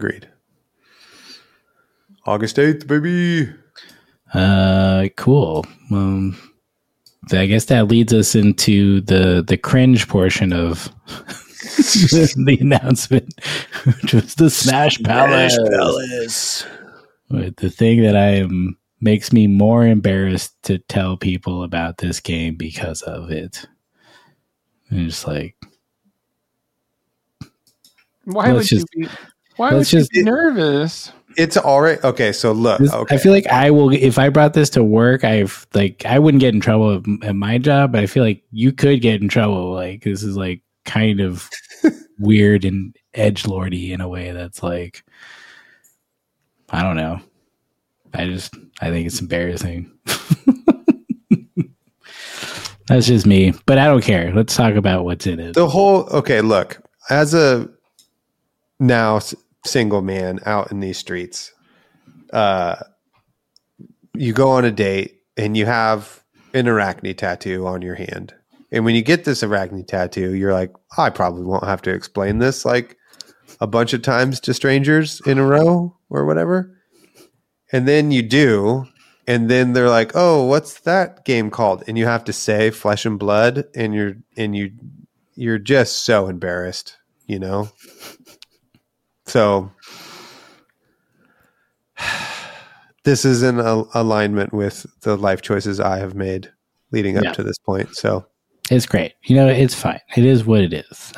August 8th, baby. Cool. I guess that leads us into the cringe portion of the announcement, which was the Smash Palace. The thing that makes me more embarrassed to tell people about this game because of it. And it's like, why would you be nervous? It's all right. Okay, so look. Okay. I feel like I will, if I brought this to work, I wouldn't get in trouble at my job, but I feel like you could get in trouble. Like, this is like kind of weird and edgelordy in a way that's like, I don't know. I think it's embarrassing. That's just me, but I don't care. Let's talk about what's in it. Look, as a now single man out in these streets, you go on a date and you have an arachne tattoo on your hand. And when you get this arachne tattoo, you're like, I probably won't have to explain this like a bunch of times to strangers in a row or whatever. And then you do. And then they're like, "Oh, what's that game called?" And you have to say Flesh and Blood, and you're just so embarrassed, you know? So this is in alignment with the life choices I have made leading up to this point. So it's great. You know, it's fine. It is what it is.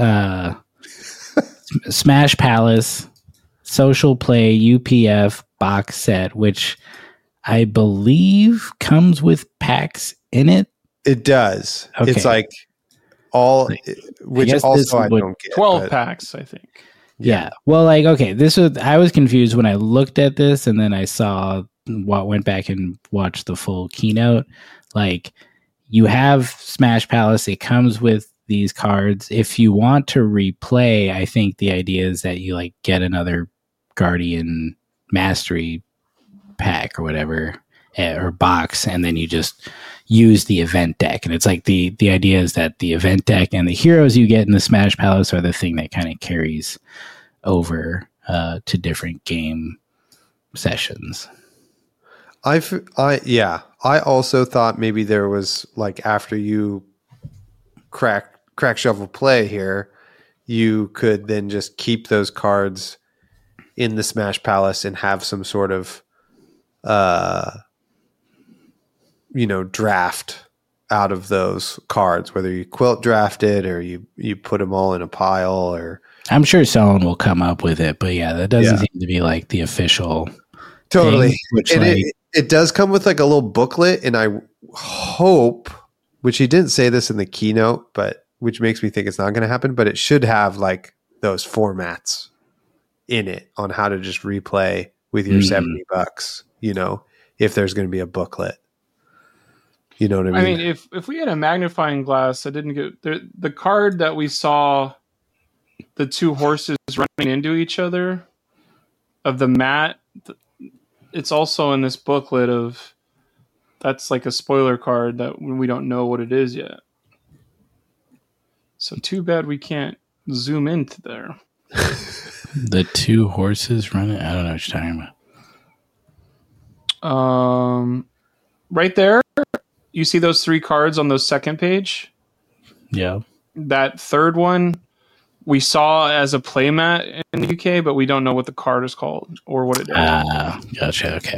Smash Palace, Social Play, UPF box set, which I believe comes with packs in it. It does. Okay. It's like which also I don't get. 12 packs, I think. Yeah. Well, like, okay, I was confused when I looked at this and then I went back and watched the full keynote. Like, you have Smash Palace. It comes with these cards. If you want to replay, I think the idea is that you like get another Guardian Mastery pack or whatever, or box, and then you just use the event deck. And it's like the idea is that the event deck and the heroes you get in the Smash Palace are the thing that kind of carries over to different game sessions. I also thought maybe there was like, after you crack shovel play here, you could then just keep those cards in the Smash Palace and have some sort of draft out of those cards, whether you quilt drafted or you put them all in a pile, or I'm sure someone will come up with it, but that doesn't seem to be like the official totally thing, which it does come with like a little booklet, and I hope, which he didn't say this in the keynote, but which makes me think it's not going to happen, but it should have like those formats in it on how to just replay with your $70, if there's going to be a booklet. You know what I mean? I mean, if we had a magnifying glass, I didn't get the card that we saw, the two horses running into each other of the mat. It's also in this booklet that's like a spoiler card that we don't know what it is yet. So too bad we can't zoom into there. The two horses running. I don't know what you're talking about. Right there. You see those three cards on the second page? Yeah. That third one we saw as a playmat in the UK, but we don't know what the card is called or what it is. Gotcha. Okay.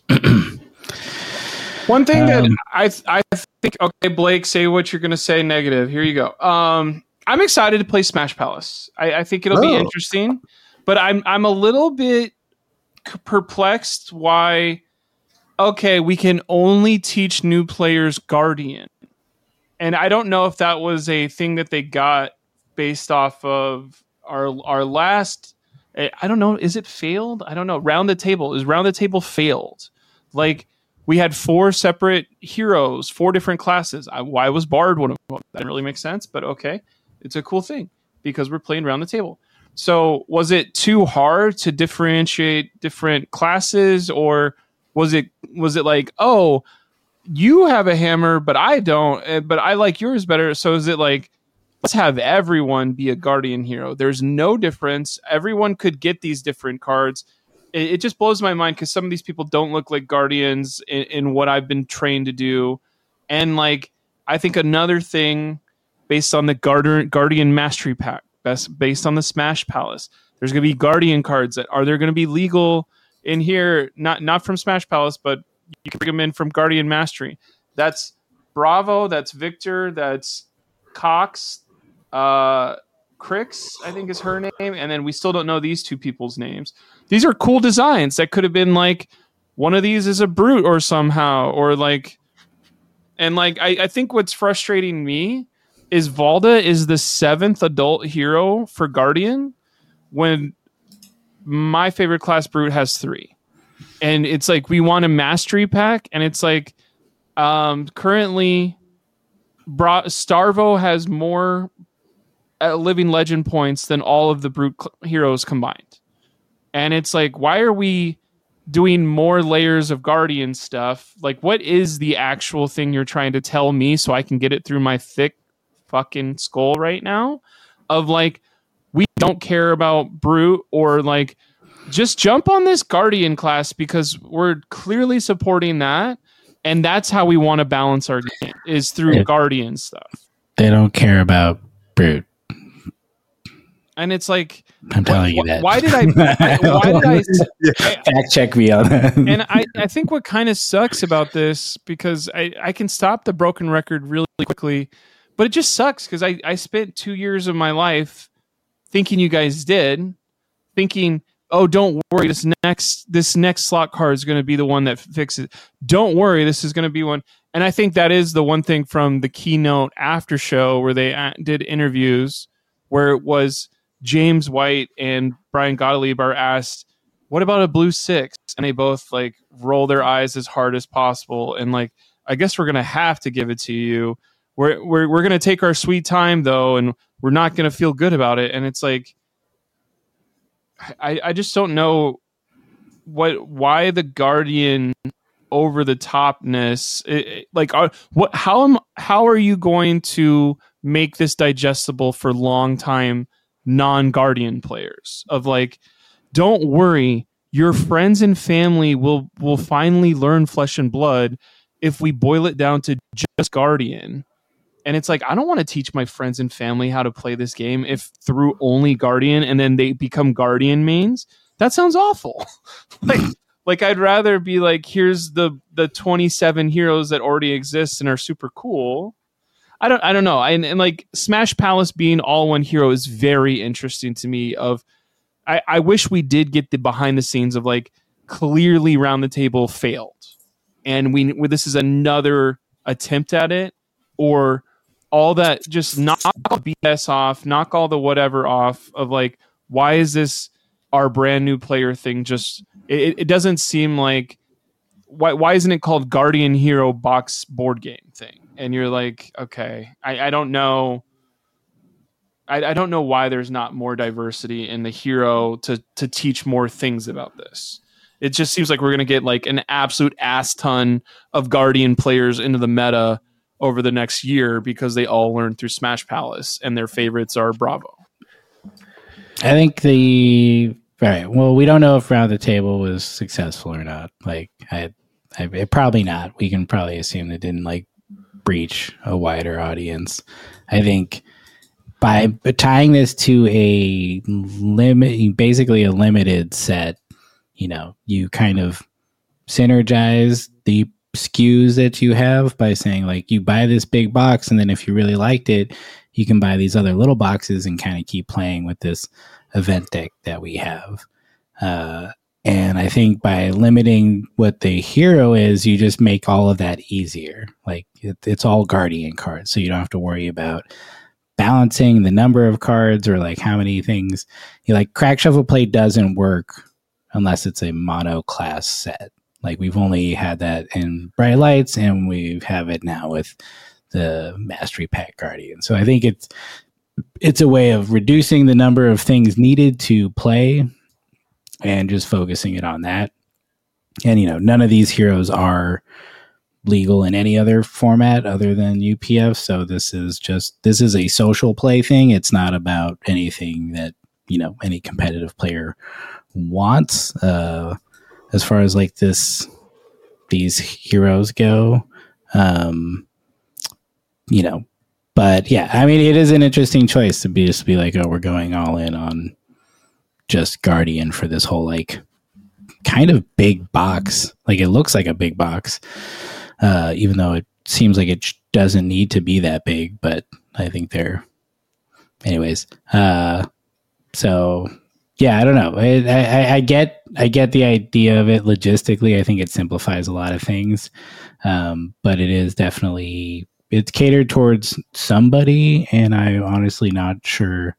One thing that I think, okay, Blake, say what you're going to say negative. Here you go. I'm excited to play Smash Palace. I think it'll be interesting, but I'm a little bit perplexed why. Okay, we can only teach new players Guardian. And I don't know if that was a thing that they got based off of our last, I don't know, is it failed? I don't know. Round the Table failed? Like, we had 4 separate heroes, 4 different classes. Why was Bard one of them? That didn't really make sense, but okay. It's a cool thing because we're playing Round the Table. So was it too hard to differentiate different classes, or was it like, oh, you have a hammer, but I don't, but I like yours better? So is it like, let's have everyone be a Guardian hero? There's no difference. Everyone could get these different cards. It just blows my mind because some of these people don't look like Guardians in what I've been trained to do. And like, I think another thing based on the Guardian Mastery Pack, based on the Smash Palace, there's going to be Guardian cards that are there going to be legal in here, not from Smash Palace, but you can bring them in from Guardian Mastery. That's Bravo, that's Victor, that's Cox, Crix, I think is her name, and then we still don't know these two people's names. These are cool designs that could have been like one of these is a brute or somehow, or like, and like I think what's frustrating me is Valda is the 7th adult hero for Guardian when my favorite class brute has 3. And it's like we want a mastery pack, and it's like currently Starvo has more living legend points than all of the brute heroes combined. And it's like, why are we doing more layers of Guardian stuff? Like, what is the actual thing you're trying to tell me so I can get it through my thick fucking skull right now? Of like, we don't care about brute, or like, just jump on this Guardian class because we're clearly supporting that. And that's how we want to balance our game, is through Guardian stuff. They don't care about brute. And it's like, I'm telling you that. Why did I fact check me on that? And I think what kind of sucks about this, because I can stop the broken record really quickly, but it just sucks because I spent 2 years of my life thinking you guys did, thinking, oh, don't worry, this next slot card is going to be the one that fixes it. Don't worry, this is going to be one. And I think that is the one thing from the keynote after show where they did interviews where it was James White and Brian Gottlieb are asked, what about a blue 6? And they both like roll their eyes as hard as possible. And like, I guess we're going to have to give it to you. We're going to take our sweet time though, and we're not going to feel good about it. And it's like, I just don't know why the Guardian over the topness. How are you going to make this digestible for long time non-Guardian players? Of like, don't worry, your friends and family will finally learn Flesh and Blood if we boil it down to just Guardian. And it's like, I don't want to teach my friends and family how to play this game if through only Guardian and then they become Guardian mains. That sounds awful. like I'd rather be like, here's the 27 heroes that already exist and are super cool. I don't know. And like Smash Palace being all one hero is very interesting to me. I wish we did get the behind the scenes of like, clearly Round the Table failed. And this is another attempt at it, or all that, just knock all BS off, knock all the whatever off of like, why is this our brand new player thing? Just, it doesn't seem like, why isn't it called Guardian Hero Box board game thing? And you're like, okay, I don't know. I don't know why there's not more diversity in the hero to teach more things about this. It just seems like we're going to get like an absolute ass ton of Guardian players into the meta over the next year because they all learned through Smash Palace and their favorites are Bravo. I think we don't know if Round the Table was successful or not. Like, probably not. We can probably assume it didn't like breach a wider audience. I think by tying this to a basically a limited set, you kind of synergize the SKUs that you have by saying like, you buy this big box, and then if you really liked it, you can buy these other little boxes and kind of keep playing with this event deck that we have. And I think by limiting what the hero is, you just make all of that easier. Like it's all Guardian cards, so you don't have to worry about balancing the number of cards or like how many things. Crack Shuffle Play doesn't work unless it's a mono class set. Like we've only had that in Bright Lights, and we have it now with the Mastery Pack Guardian. So I think it's a way of reducing the number of things needed to play and just focusing it on that. And, none of these heroes are legal in any other format other than UPF. So this is a social play thing. It's not about anything that, any competitive player wants. As far as like these heroes go, but yeah, I mean, it is an interesting choice to be like, oh, we're going all in on just Guardian for this whole like kind of big box. Like it looks like a big box, even though it seems like it doesn't need to be that big. But I think they're anyways, so yeah, I don't know. I get the idea of it logistically. I think it simplifies a lot of things, but it is definitely, it's catered towards somebody, and I'm honestly not sure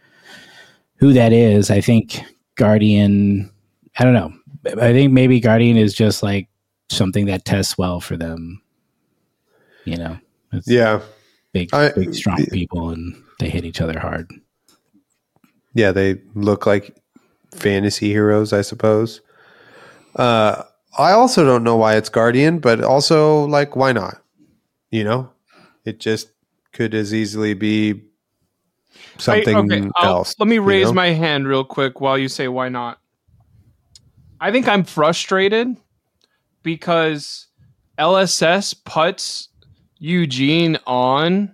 who that is. I think Guardian, I don't know. I think maybe Guardian is just like something that tests well for them. You know, it's big, strong people, and they hit each other hard. Yeah, they look like fantasy heroes, I suppose. I also don't know why it's Guardian, but also, like, why not? You know, it just could as easily be something else. Let me raise my hand real quick while you say why not. I think I'm frustrated because LSS puts Eugene on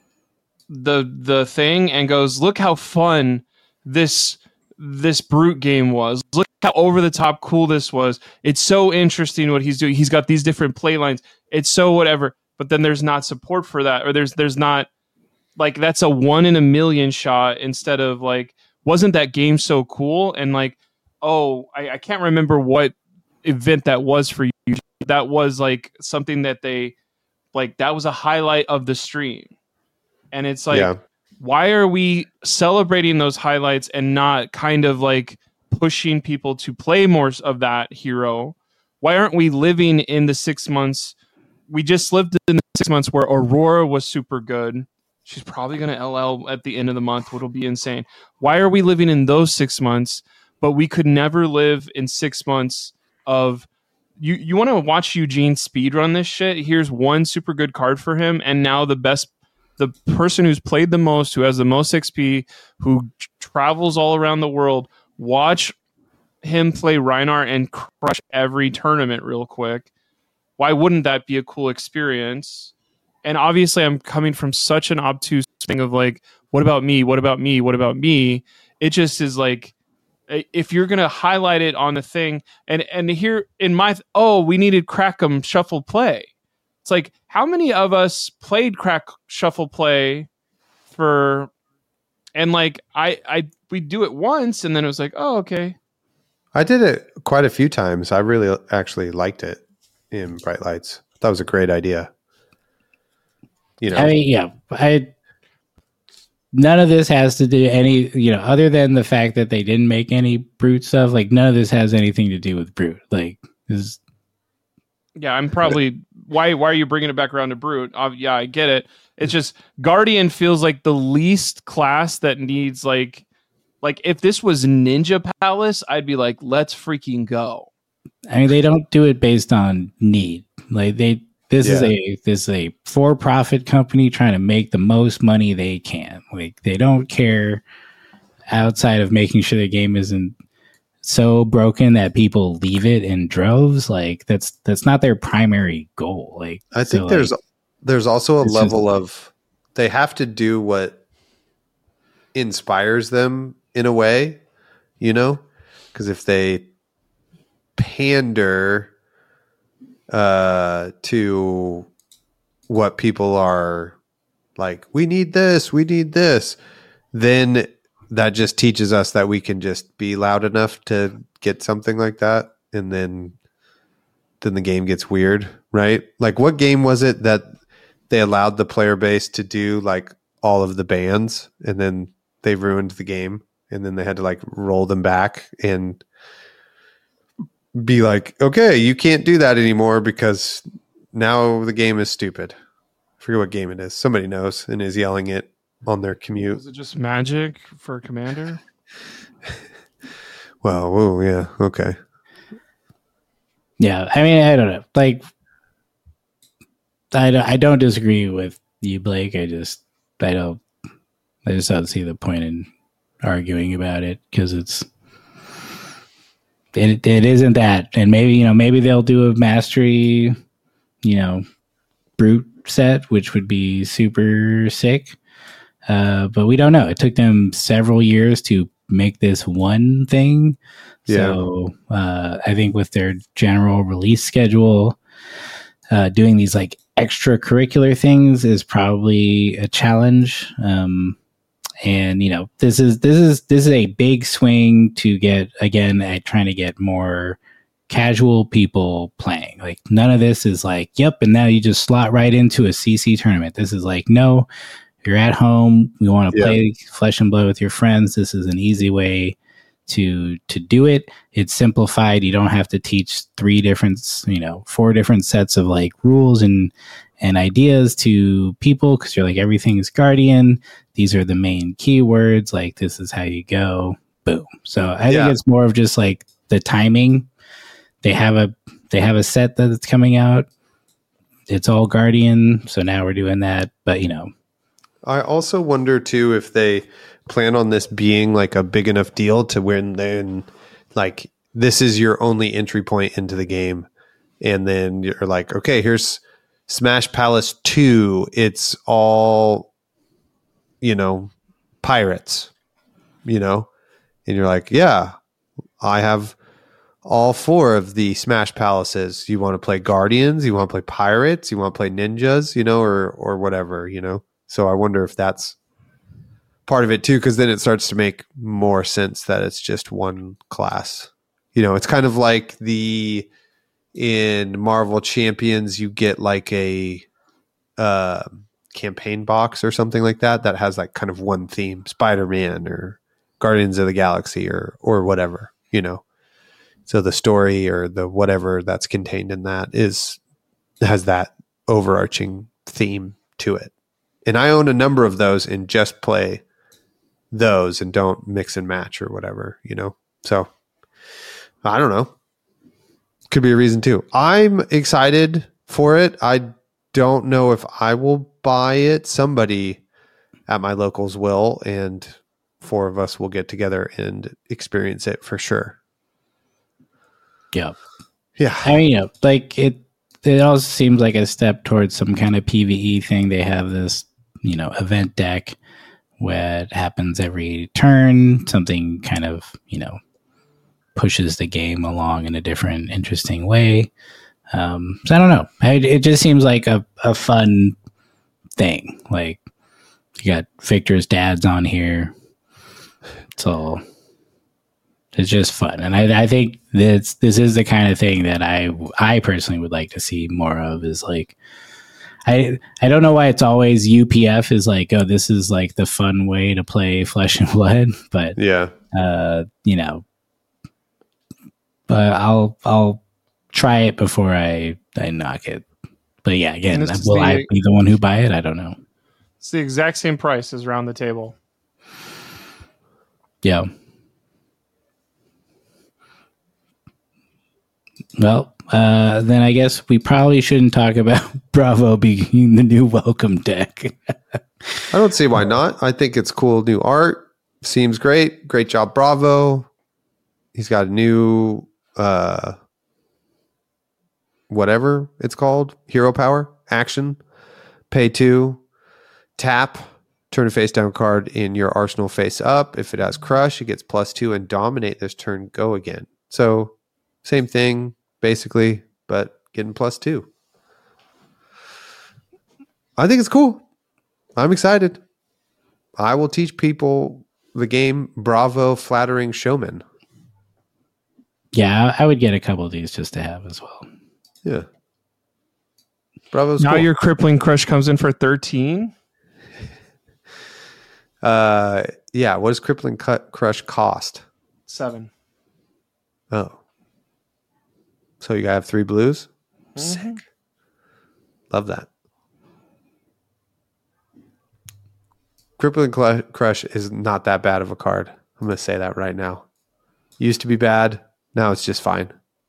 the thing and goes, look how fun this Brute game was. Look how over the top cool this was. It's so interesting what he's doing. He's got these different play lines. It's so whatever. But then there's not support for that, or there's not, like, that's a 1 in a million shot instead of, like, wasn't that game so cool? And like, I can't remember what event that was for you. That was like something that they, like, that was a highlight of the stream. And it's like, why are we celebrating those highlights and not kind of like pushing people to play more of that hero? Why aren't we living in the 6 months? We just lived in the 6 months where Aurora was super good. She's probably going to LL at the end of the month, which will be insane. Why are we living in those 6 months, but we could never live in 6 months of... You want to watch Eugene speedrun this shit? Here's one super good card for him, and now the person who's played the most, who has the most XP, who travels all around the world, watch him play Reinhardt and crush every tournament real quick. Why wouldn't that be a cool experience? And obviously I'm coming from such an obtuse thing of like, what about me? What about me? What about me? It just is like, if you're going to highlight it on the thing, and here in my, we needed Crack'em Shuffle Play. It's like, how many of us played Crack Shuffle Play for, and like, we do it once, and then it was like, oh, okay. I did it quite a few times. I really actually liked it in Bright Lights. That was a great idea. You know, none of this has to do other than the fact that they didn't make any Brute stuff. Like, none of this has anything to do with Brute. Like, this. Yeah, I'm probably... Why are you bringing it back around to Brute? Yeah, I get it. It's just Guardian feels like the least class that needs, like if this was Ninja Palace, I'd be like, let's freaking go. I mean, they don't do it based on need. Like, this is a for-profit company trying to make the most money they can. Like, they don't care outside of making sure the game isn't so broken that people leave it in droves. Like, that's not their primary goal. Like, I think there's also a level of, they have to do what inspires them in a way, you know, because if they pander to what people are like, we need this, then that just teaches us that we can just be loud enough to get something like that, and then the game gets weird, right? Like, what game was it that they allowed the player base to do like all of the bans, and then they ruined the game, and then they had to like roll them back and be like, okay, you can't do that anymore because now the game is stupid. I forget what game it is. Somebody knows and is yelling it on their commute. Is it just Magic for Commander? Well, whoa, yeah, okay. Yeah, I mean, I don't know. Like, I don't disagree with you, Blake. I just don't see the point in arguing about it, because it isn't that. And maybe they'll do a mastery, Brute set, which would be super sick. But we don't know. It took them several years to make this one thing. Yeah. So I think with their general release schedule, doing these like extracurricular things is probably a challenge. And this is a big swing to get again at trying to get more casual people playing. Like none of this is like, yep, and now you just slot right into a CC tournament. This is like, no, you're at home. We want to play Flesh and Blood with your friends. This is an easy way to do it. It's simplified. You don't have to teach 4 different sets of like rules and ideas to people, because you're like, everything is Guardian. These are the main keywords. Like this is how you go. Boom. So I think it's more of just like the timing. They have a set that's coming out. It's all Guardian. So now we're doing that. But I also wonder too if they plan on this being like a big enough deal to when then like this is your only entry point into the game, and then you're like, okay, here's Smash Palace 2. It's all pirates, and you're like, yeah, I have all 4 of the Smash Palaces. You want to play Guardians, you want to play pirates, you want to play ninjas, or whatever, So I wonder if that's part of it too, because then it starts to make more sense that it's just one class. It's kind of like in Marvel Champions, you get like a campaign box or something like that has like kind of one theme, Spider-Man or Guardians of the Galaxy or whatever, So the story or the whatever that's contained in that has that overarching theme to it. And I own a number of those and just play those and don't mix and match or whatever, So I don't know. Could be a reason too. I'm excited for it. I don't know if I will buy it. Somebody at my locals will, and 4 of us will get together and experience it for sure. Yeah. Yeah. I mean, like it also seems like a step towards some kind of PvE thing. They have this, event deck where it happens every turn. Something kind of, pushes the game along in a different, interesting way. So I don't know. It just seems like a fun thing. Like you got Victor's dad's on here. It's just fun. And I think this is the kind of thing that I personally would like to see more of, is like, I don't know why it's always UPF is like, oh, this is like the fun way to play Flesh and Blood, but but I'll try it before I knock it. But yeah, again, will I be the one who buy it? I don't know. It's the exact same price as Round the Table. Yeah. Well, then I guess we probably shouldn't talk about Bravo being the new welcome deck. I don't see why not. I think it's cool new art. Seems great. Great job, Bravo. He's got a new whatever it's called, hero power, action, pay 2, tap, turn a face down card in your arsenal face up. If it has crush, it gets +2 and dominate this turn, go again. So same thing, basically, but getting +2. I think it's cool. I'm excited. I will teach people the game Bravo Flattering Showman. Yeah, I would get a couple of these just to have as well. Yeah. Bravo's now cool. Your Crippling Crush comes in for 13. Yeah. What does Crippling Crush cost? 7. Oh. So you gotta have 3 blues? Mm-hmm. Sick. Love that. Crippling Crush is not that bad of a card. I'm going to say that right now. Used to be bad. Now it's just fine.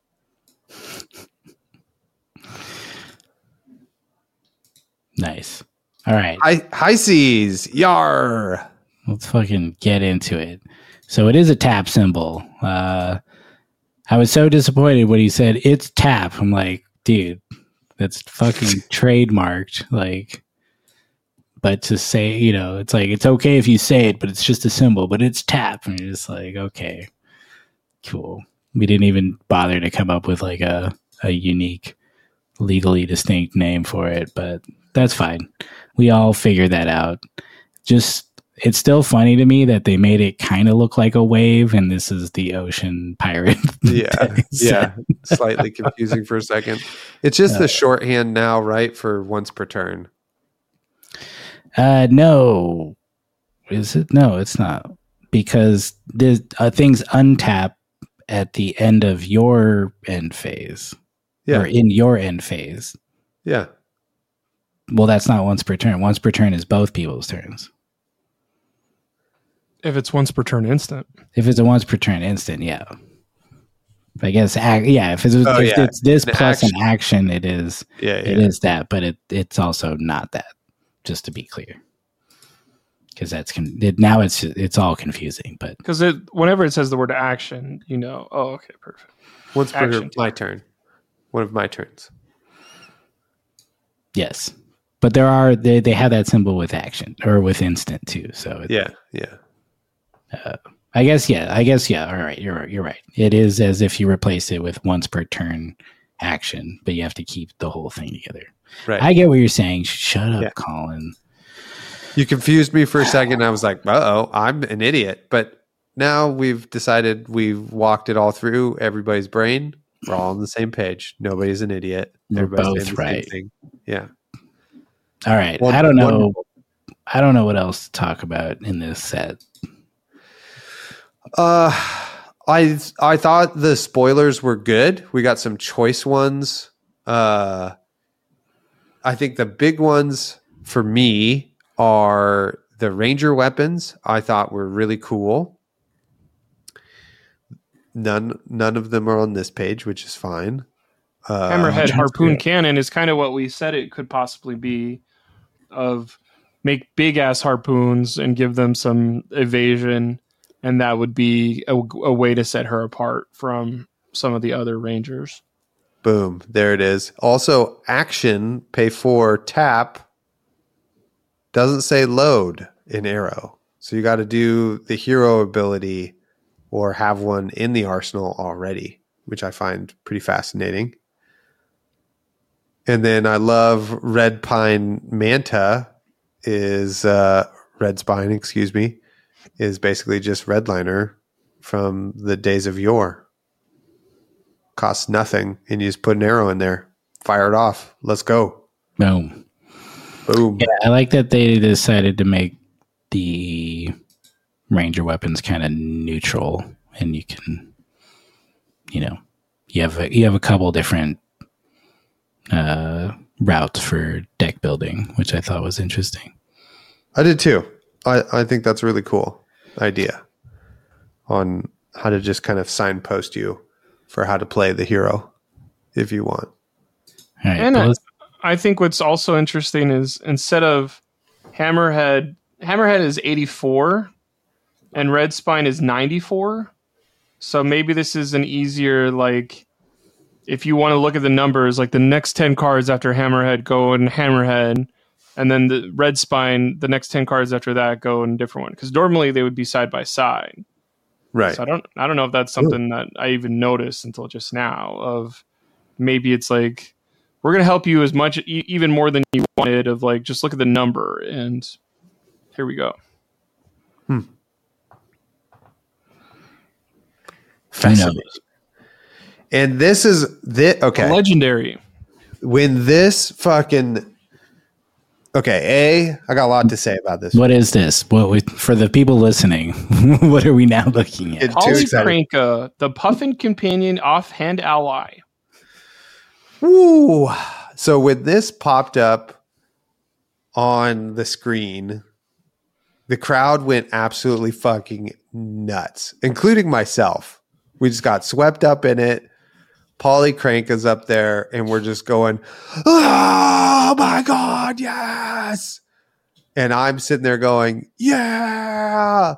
Nice. All right. High seas. Yar. Let's fucking get into it. So it is a tap symbol. I was so disappointed when he said it's tap. I'm like, dude, that's fucking trademarked. Like, but to say, it's like, it's okay if you say it, but it's just a symbol, but it's tap. And you're just like, okay, cool. We didn't even bother to come up with like a unique, legally distinct name for it, but that's fine. We all figured that out. Just It's still funny to me that they made it kind of look like a wave, and this is the ocean pirate. Yeah. Slightly confusing for a second. It's just the shorthand now, right? For once per turn. No. Is it? No, it's not. Because there's things untap at the end of your end phase. Yeah. Or in your end phase. Yeah. Well, that's not once per turn. Once per turn is both people's turns. If it's once per turn instant. If it's a once per turn instant, yeah. I guess, if it's this plus an action, it is. It is that, but it's also not that. Just to be clear, because now it's all confusing. But because whenever it says the word action, oh, okay, perfect. Once per turn, my turn. One of my turns. Yes, but they have that symbol with action or with instant too. So yeah. I guess yeah. All right, you're right. It is as if you replace it with once per turn action, but you have to keep the whole thing together. Right. I get what you're saying. Shut up, Colin. You confused me for a second. I was like, "Uh-oh, I'm an idiot." But now we've decided we've walked it all through everybody's brain. We're all on the same page. Nobody's an idiot. Everybody's both right. Same thing. Yeah. All right. I don't know. I don't know what else to talk about in this set. I thought the spoilers were good. We got some choice ones. I think the big ones for me are the Ranger weapons. I thought were really cool. None of them are on this page, which is fine. Hammerhead harpoon cannon is kind of what we said it could possibly be. Of make big ass harpoons and give them some evasion. And that would be a way to set her apart from some of the other Rangers. Boom. There it is. Also, action, pay 4, tap, doesn't say load in Arrow. So you got to do the hero ability or have one in the arsenal already, which I find pretty fascinating. And then I love Red Spine, is basically just Redliner from the days of yore. Costs nothing, and you just put an arrow in there, fire it off. Let's go. Boom. Yeah, I like that they decided to make the Ranger weapons kind of neutral, and you can, you have a couple different routes for deck building, which I thought was interesting. I did too. I think that's a really cool idea on how to just kind of signpost you for how to play the hero if you want. All right, and I think what's also interesting is instead of Hammerhead is 84 and Red Spine is 94. So maybe this is an easier, like, if you want to look at the numbers, like the next 10 cards after Hammerhead go in Hammerhead, and then the Red Spine, the next 10 cards after that go in a different one. Because normally they would be side by side. Right. So I don't know if that's something that I even noticed until just now. Of maybe it's like, we're going to help you as much, even more than you wanted, of like, just look at the number and here we go. Fascinating. And this is okay. Legendary. When this fucking I got a lot to say about this. What is this? For the people listening, what are we now looking at? Polycranka, the Puffin companion offhand ally. Ooh. So when this popped up on the screen, the crowd went absolutely fucking nuts, including myself. We just got swept up in it. Polycranka's up there, and we're just going, oh my God, yes. And I'm sitting there going, yeah,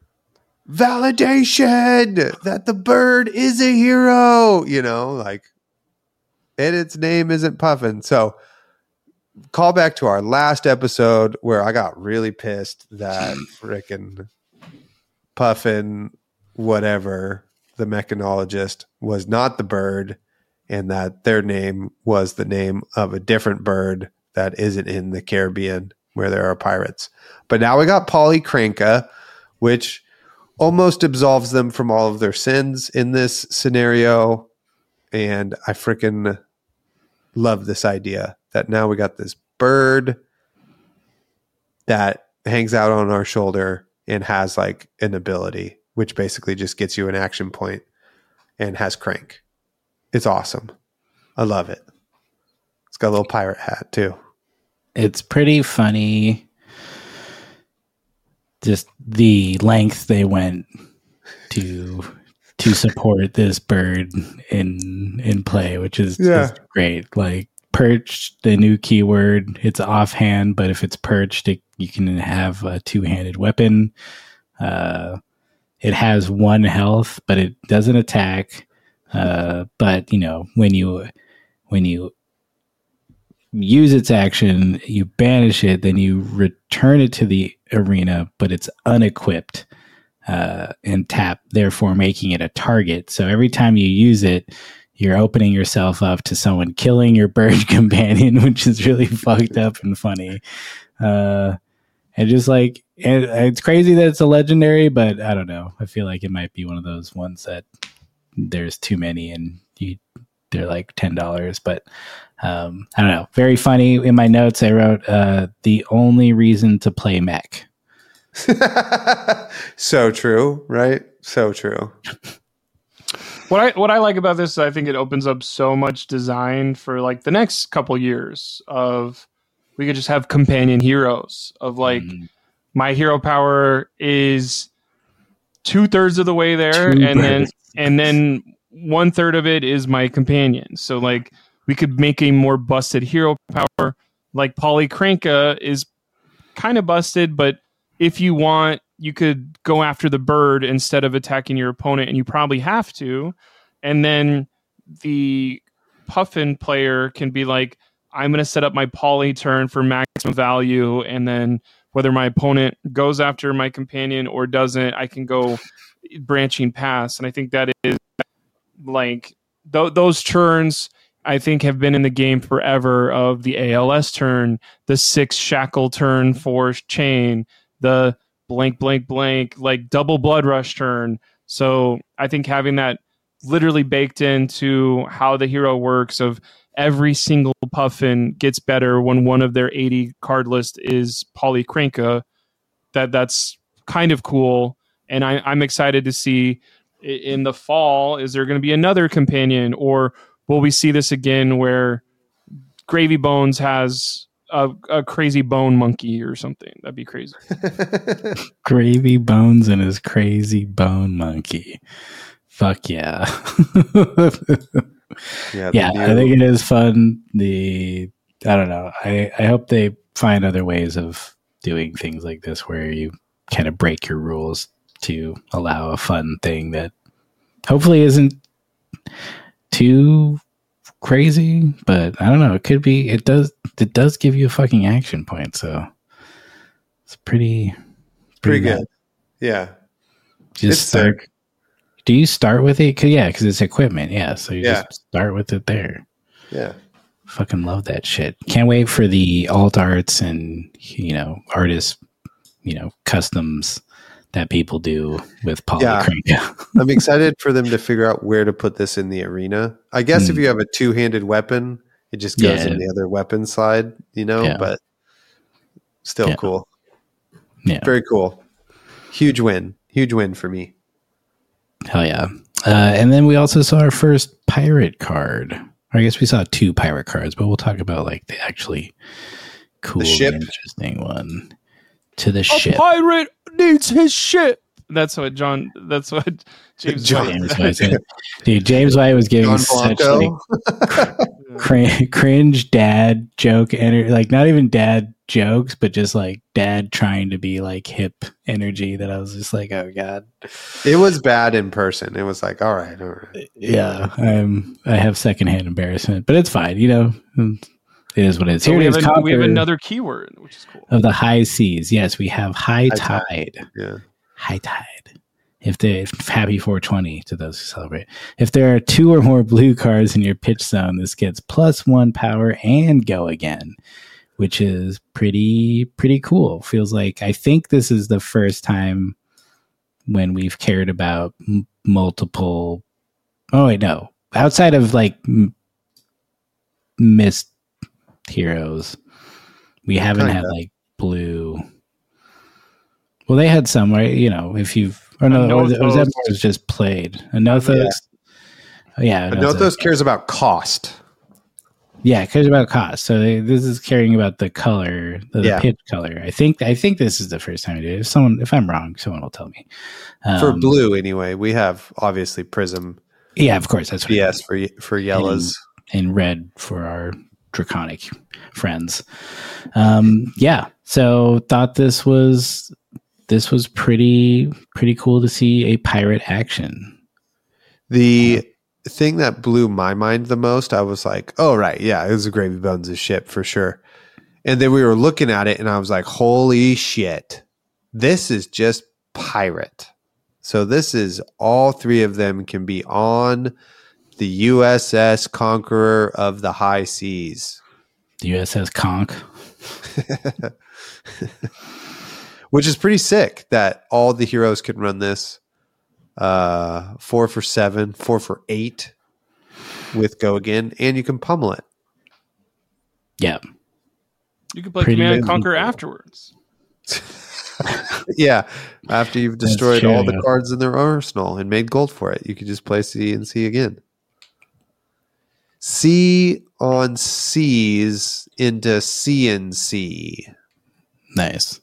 validation that the bird is a hero, and its name isn't Puffin. So call back to our last episode where I got really pissed that frickin' Puffin, whatever, the mechanologist, was not the bird, and that their name was the name of a different bird that isn't in the Caribbean where there are pirates. But now we got Polycranka, which almost absolves them from all of their sins in this scenario. And I freaking love this idea that now we got this bird that hangs out on our shoulder and has like an ability, which basically just gets you an action point and has crank. It's awesome. I love it. It's got a little pirate hat too. It's pretty funny. Just the length they went to support this bird in play, which is just great. Like perch, the new keyword, it's offhand, but if it's perched, you can have a two-handed weapon. It has 1 health, but it doesn't attack. But when you use its action, you banish it, then you return it to the arena, but it's unequipped and tap, therefore making it a target. So every time you use it, you're opening yourself up to someone killing your bird companion, which is really fucked up and funny. And just like, it's crazy that it's a legendary, but I don't know. I feel like it might be one of those ones that there's too many and they're like $10, but I don't know. Very funny. In my notes, I wrote the only reason to play mech. So true, right? So true. What I like about this is I think it opens up so much design for like the next couple years of we could just have companion heroes of like my hero power is 2/3 of the way there, and then 1/3 of it is my companion. So like we could make a more busted hero power. Like Polycranka is kind of busted, but if you want, you could go after the bird instead of attacking your opponent, and you probably have to. And then the Puffin player can be like, I'm going to set up my Poly turn for maximum value, and then whether my opponent goes after my companion or doesn't, I can go branching paths. And I think that is like those turns I think have been in the game forever, of the ALS turn, the 6 shackle turn for chain, the blank, like double blood rush turn. So I think having that literally baked into how the hero works, of every single Puffin gets better when one of their 80 card list is Polycranka, that's kind of cool. And I'm excited to see in the fall, is there going to be another companion, or will we see this again where Gravy Bones has a crazy bone monkey or something? That'd be crazy. Gravy Bones and his crazy bone monkey. Fuck yeah. Yeah, I think it is fun. I don't know. I hope they find other ways of doing things like this where you kind of break your rules to allow a fun thing that hopefully isn't too crazy, but I don't know. It could be. It does give you a fucking action point, so it's pretty good. Yeah. Just start. Do you start with it? Because it's equipment. Yeah, so you just start with it there. Yeah. Fucking love that shit. Can't wait for the alt arts and artists, customs that people do with Polycranka. Yeah. I'm excited for them to figure out where to put this in the arena. I guess if you have a two-handed weapon, it just goes in the other weapon slide, but still cool. Yeah. Very cool. Huge win for me. Hell yeah. And then we also saw our first pirate card. Or I guess we saw 2 pirate cards, but we'll talk about like the actually cool and interesting one. To the ship. A pirate needs his ship. That's what James White said. Dude, James White was giving such like cringe dad joke energy, like not even dad jokes, but just like dad trying to be like hip energy, that I was just like, oh god. It was bad in person. It was like, all right. Yeah. I have secondhand embarrassment, but it's fine, It is what it is. So we have another keyword, which is cool. Of the high seas. Yes, we have high tide. Yeah. High tide. Happy 420 to those who celebrate. If there are 2 or more blue cards in your pitch zone, this gets +1 power and go again. which is pretty cool. Feels like, I think this is the first time when we've cared about multiple. Oh wait, no. Outside of like missed heroes, we haven't had like blue. Well, they had some, right? You know, if you've or that was just played. Anothos. Yeah, Anothos cares about cost. Yeah, it cares about cost. So this is caring about the color, the pitch color. I think this is the first time I did it. If I'm wrong, someone will tell me. For blue, anyway, we have obviously Prism. Yeah, of course, that's what BS for yellows and red for our draconic friends. Yeah, so thought this was pretty cool to see a pirate action. The thing that blew my mind the most, I was like, oh, right. Yeah, it was a Gravy Bones' ship for sure. And then we were looking at it and I was like, holy shit, this is just pirate. So this is all three of them can be on the USS Conqueror of the High Seas. The USS Conch. Which is pretty sick that all the heroes can run this. 4 for 7, 4 for 8 with Go Again, and you can pummel it. Yeah. You can play Command and Conquer afterwards. Yeah. After you've destroyed all the cards in their arsenal and made gold for it, you can just play C and C again. C on C's into CNC. Nice.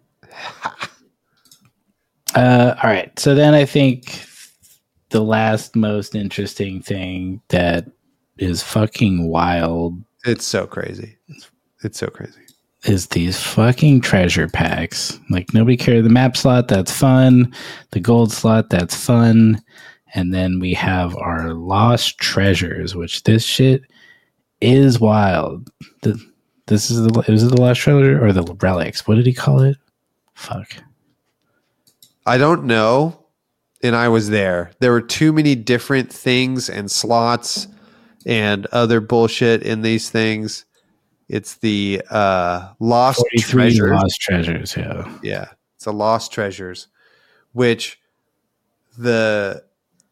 All right. So then I think the last most interesting thing that is fucking wild. It's so crazy. It's so crazy. Is these fucking treasure packs. Like, nobody cares. The map slot, that's fun. The gold slot, that's fun. And then we have our lost treasures, which this shit is wild. Is it the lost treasure or the relics? What did he call it? Fuck. I don't know. And I was there. There were too many different things and slots and other bullshit in these things. It's the lost treasures. Lost treasures, yeah. Yeah. It's a lost treasures, which the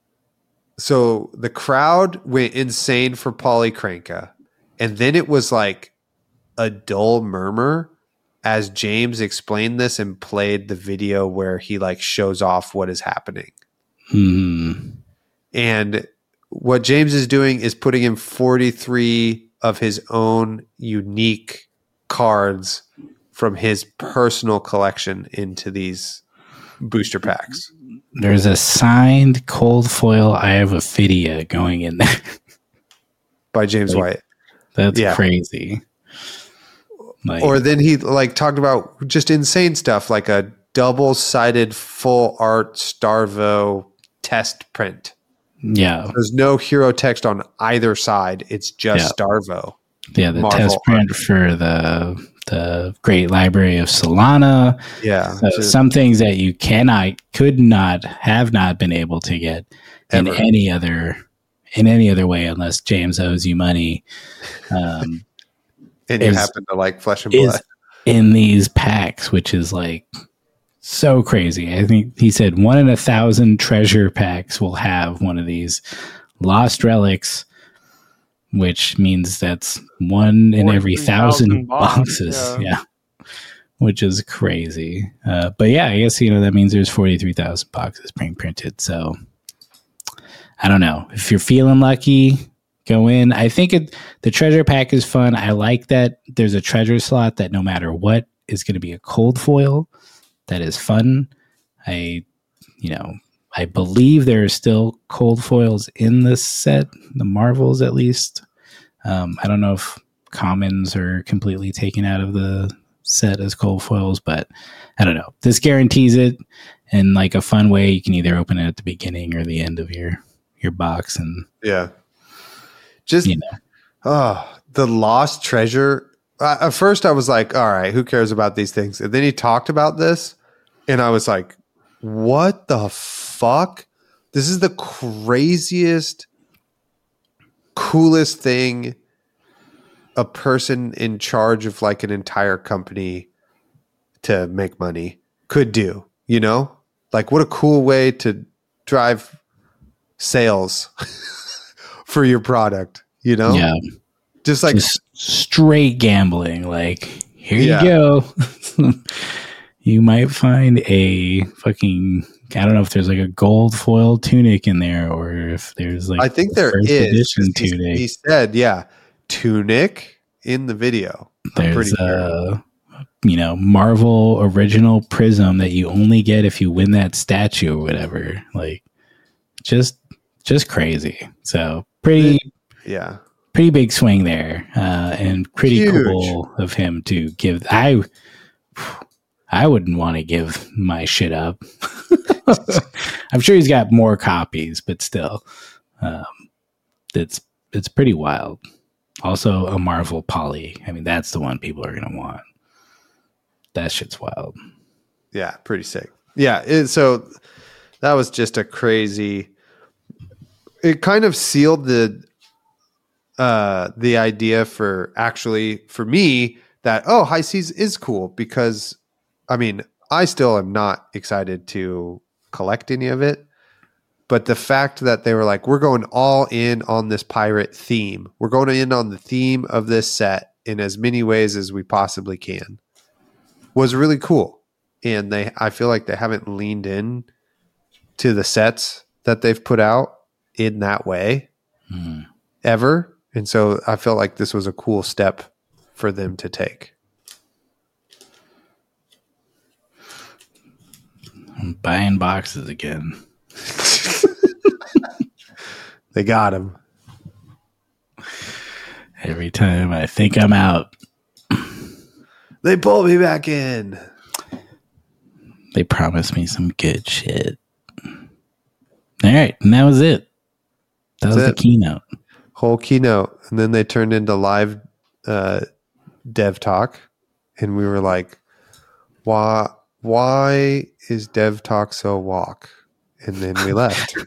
crowd went insane for Polycranka. And then it was like a dull murmur as James explained this and played the video where he like shows off what is happening. Mm-hmm. And what James is doing is putting in 43 of his own unique cards from his personal collection into these booster packs. There's a signed cold foil Eye of Ophidia going in there. By James White. That's crazy. Like, or then he like talked about just insane stuff like a double-sided full art Starvo test print. Yeah. There's no hero text on either side. It's just Starvo. Yeah, the Marvel test print for the Great Library of Solana. Yeah. So some things that you have not been able to get ever. in any other way unless James owes you money. And you happen to like Flesh and Blood. In these packs, which is like so crazy. I think he said 1 in 1,000 treasure packs will have one of these lost relics, which means that's 1 in every 1,000 boxes. Yeah. Which is crazy. But yeah, I guess, that means there's 43,000 boxes being printed. So I don't know. If you're feeling lucky, go in. I think the treasure pack is fun. I like that there's a treasure slot that no matter what is going to be a cold foil. That is fun. I believe there are still cold foils in this set, the Marvels at least. I don't know if commons are completely taken out of the set as cold foils, but I don't know. This guarantees it in like a fun way. You can either open it at the beginning or the end of your box, and just the lost treasure. At first, I was like, "All right, who cares about these things?" And then he talked about this, and I was like, "What the fuck? This is the craziest, coolest thing a person in charge of like an entire company to make money could do, you know? Like what a cool way to drive sales for your product, you know? Yeah. Just like straight gambling. Like, here you go. You might find a fucking, I don't know if there's like a gold foil tunic in there or if there's like, I think there is. He said, tunic in the video. There's a, Marvel original prism that you only get if you win that statue or whatever. Like, just crazy. So pretty big swing there, and pretty huge. Cool of him to give. I wouldn't want to give my shit up. I'm sure he's got more copies, but still, it's pretty wild. Also, a Marvel Poly. I mean, that's the one people are gonna want. That shit's wild. Yeah, pretty sick. Yeah, so that was just a crazy. It kind of sealed the idea for me that High Seas is cool because, I mean, I still am not excited to collect any of it, but the fact that they were like, we're going all in on this pirate theme, we're going in on the theme of this set in as many ways as we possibly can, was really cool. And I feel like they haven't leaned in to the sets that they've put out in that way ever. And so I felt like this was a cool step for them to take. I'm buying boxes again. They got him. Every time I think I'm out, they pull me back in. They promised me some good shit. All right. And that was it. That was the keynote. Whole keynote. And then they turned into live dev talk. And we were like, why is dev talk so walk? And then we left.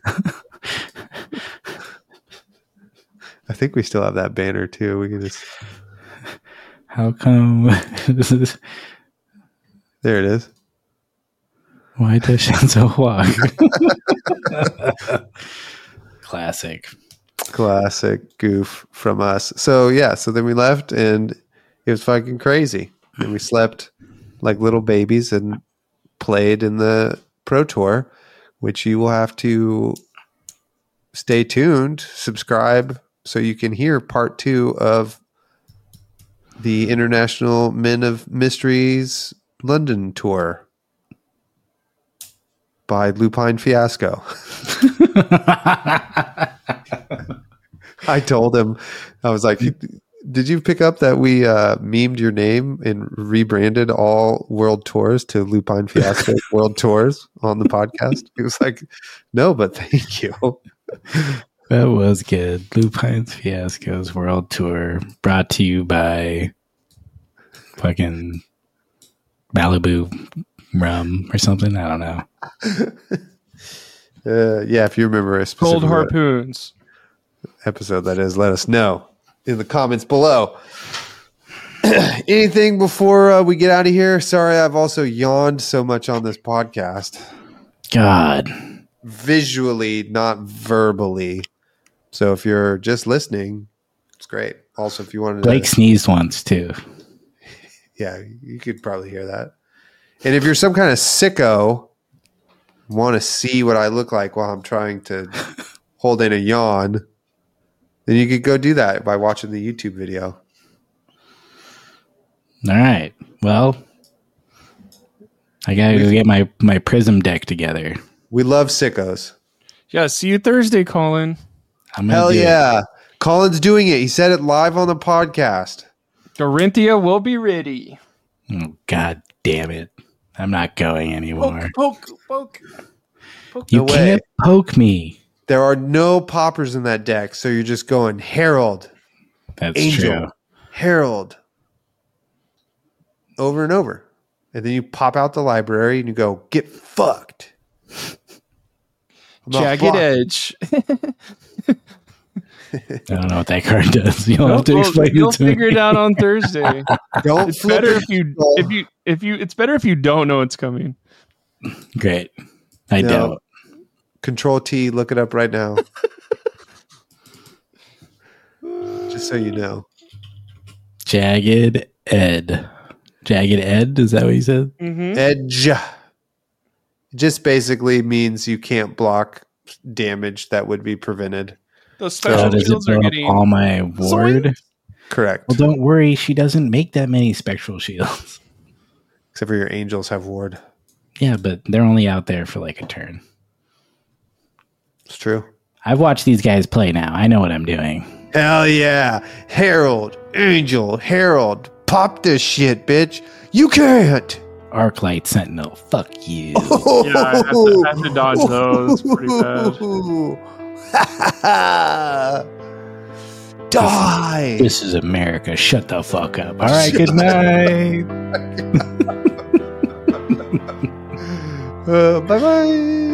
I think we still have that banner too. We can just. How come? There it is. Why does Shanzo walk? Classic goof from us. So then we left and it was fucking crazy. And we slept like little babies and played in the Pro Tour, which you will have to stay tuned, subscribe so you can hear part 2 of the International Men of Mysteries London tour by Lupine Fiasco. I told him, I was like, did you pick up that we memed your name and rebranded all world tours to Lupine Fiasco World Tours on the podcast? He was like, no, but thank you. That was good. Lupine's Fiasco's World Tour, brought to you by fucking Malibu rum or something. I don't know. If you remember a specific Cold Harpoons episode, that is, let us know in the comments below. Anything before we get out of here? Sorry, I've also yawned so much on this podcast. God. Visually, not verbally. So if you're just listening, it's great. Also, if you wanted Blake sneezed once too. Yeah, you could probably hear that. And if you're some kind of sicko, want to see what I look like while I'm trying to hold in a yawn, then you could go do that by watching the YouTube video. All right. Well, I got to go get my Prism deck together. We love sickos. Yeah, see you Thursday, Colin. Hell yeah. Colin's doing it. He said it live on the podcast. Dorinthia will be ready. Oh, God damn it. I'm not going anymore. Poke. You can't poke me. There are no poppers in that deck, so you're just going Herald. That's Angel, true. Herald. Over and over. And then you pop out the library and you go, get fucked. Jagged Edge. I don't know what that card does. You'll have to explain You'll it to figure me. it out on Thursday. It's better it's better if you don't know it's coming. Great. I don't. Control T, look it up right now. Just so you know. Jagged Ed. Jagged Ed? Is that what you said? Mm-hmm. Edge. It just basically means you can't block damage that would be prevented. Those special shields are getting all my ward. Correct. Well, don't worry. She doesn't make that many spectral shields. Except for your angels have ward. Yeah, but they're only out there for like a turn. It's true. I've watched these guys play now. I know what I'm doing. Hell yeah. Herald, Angel, Herald. Pop this shit, bitch. You can't. Arclight Sentinel. Fuck you. Yeah, I have to dodge those. Pretty bad. Die. This is America. Shut the fuck up. All right, good night. Bye-bye.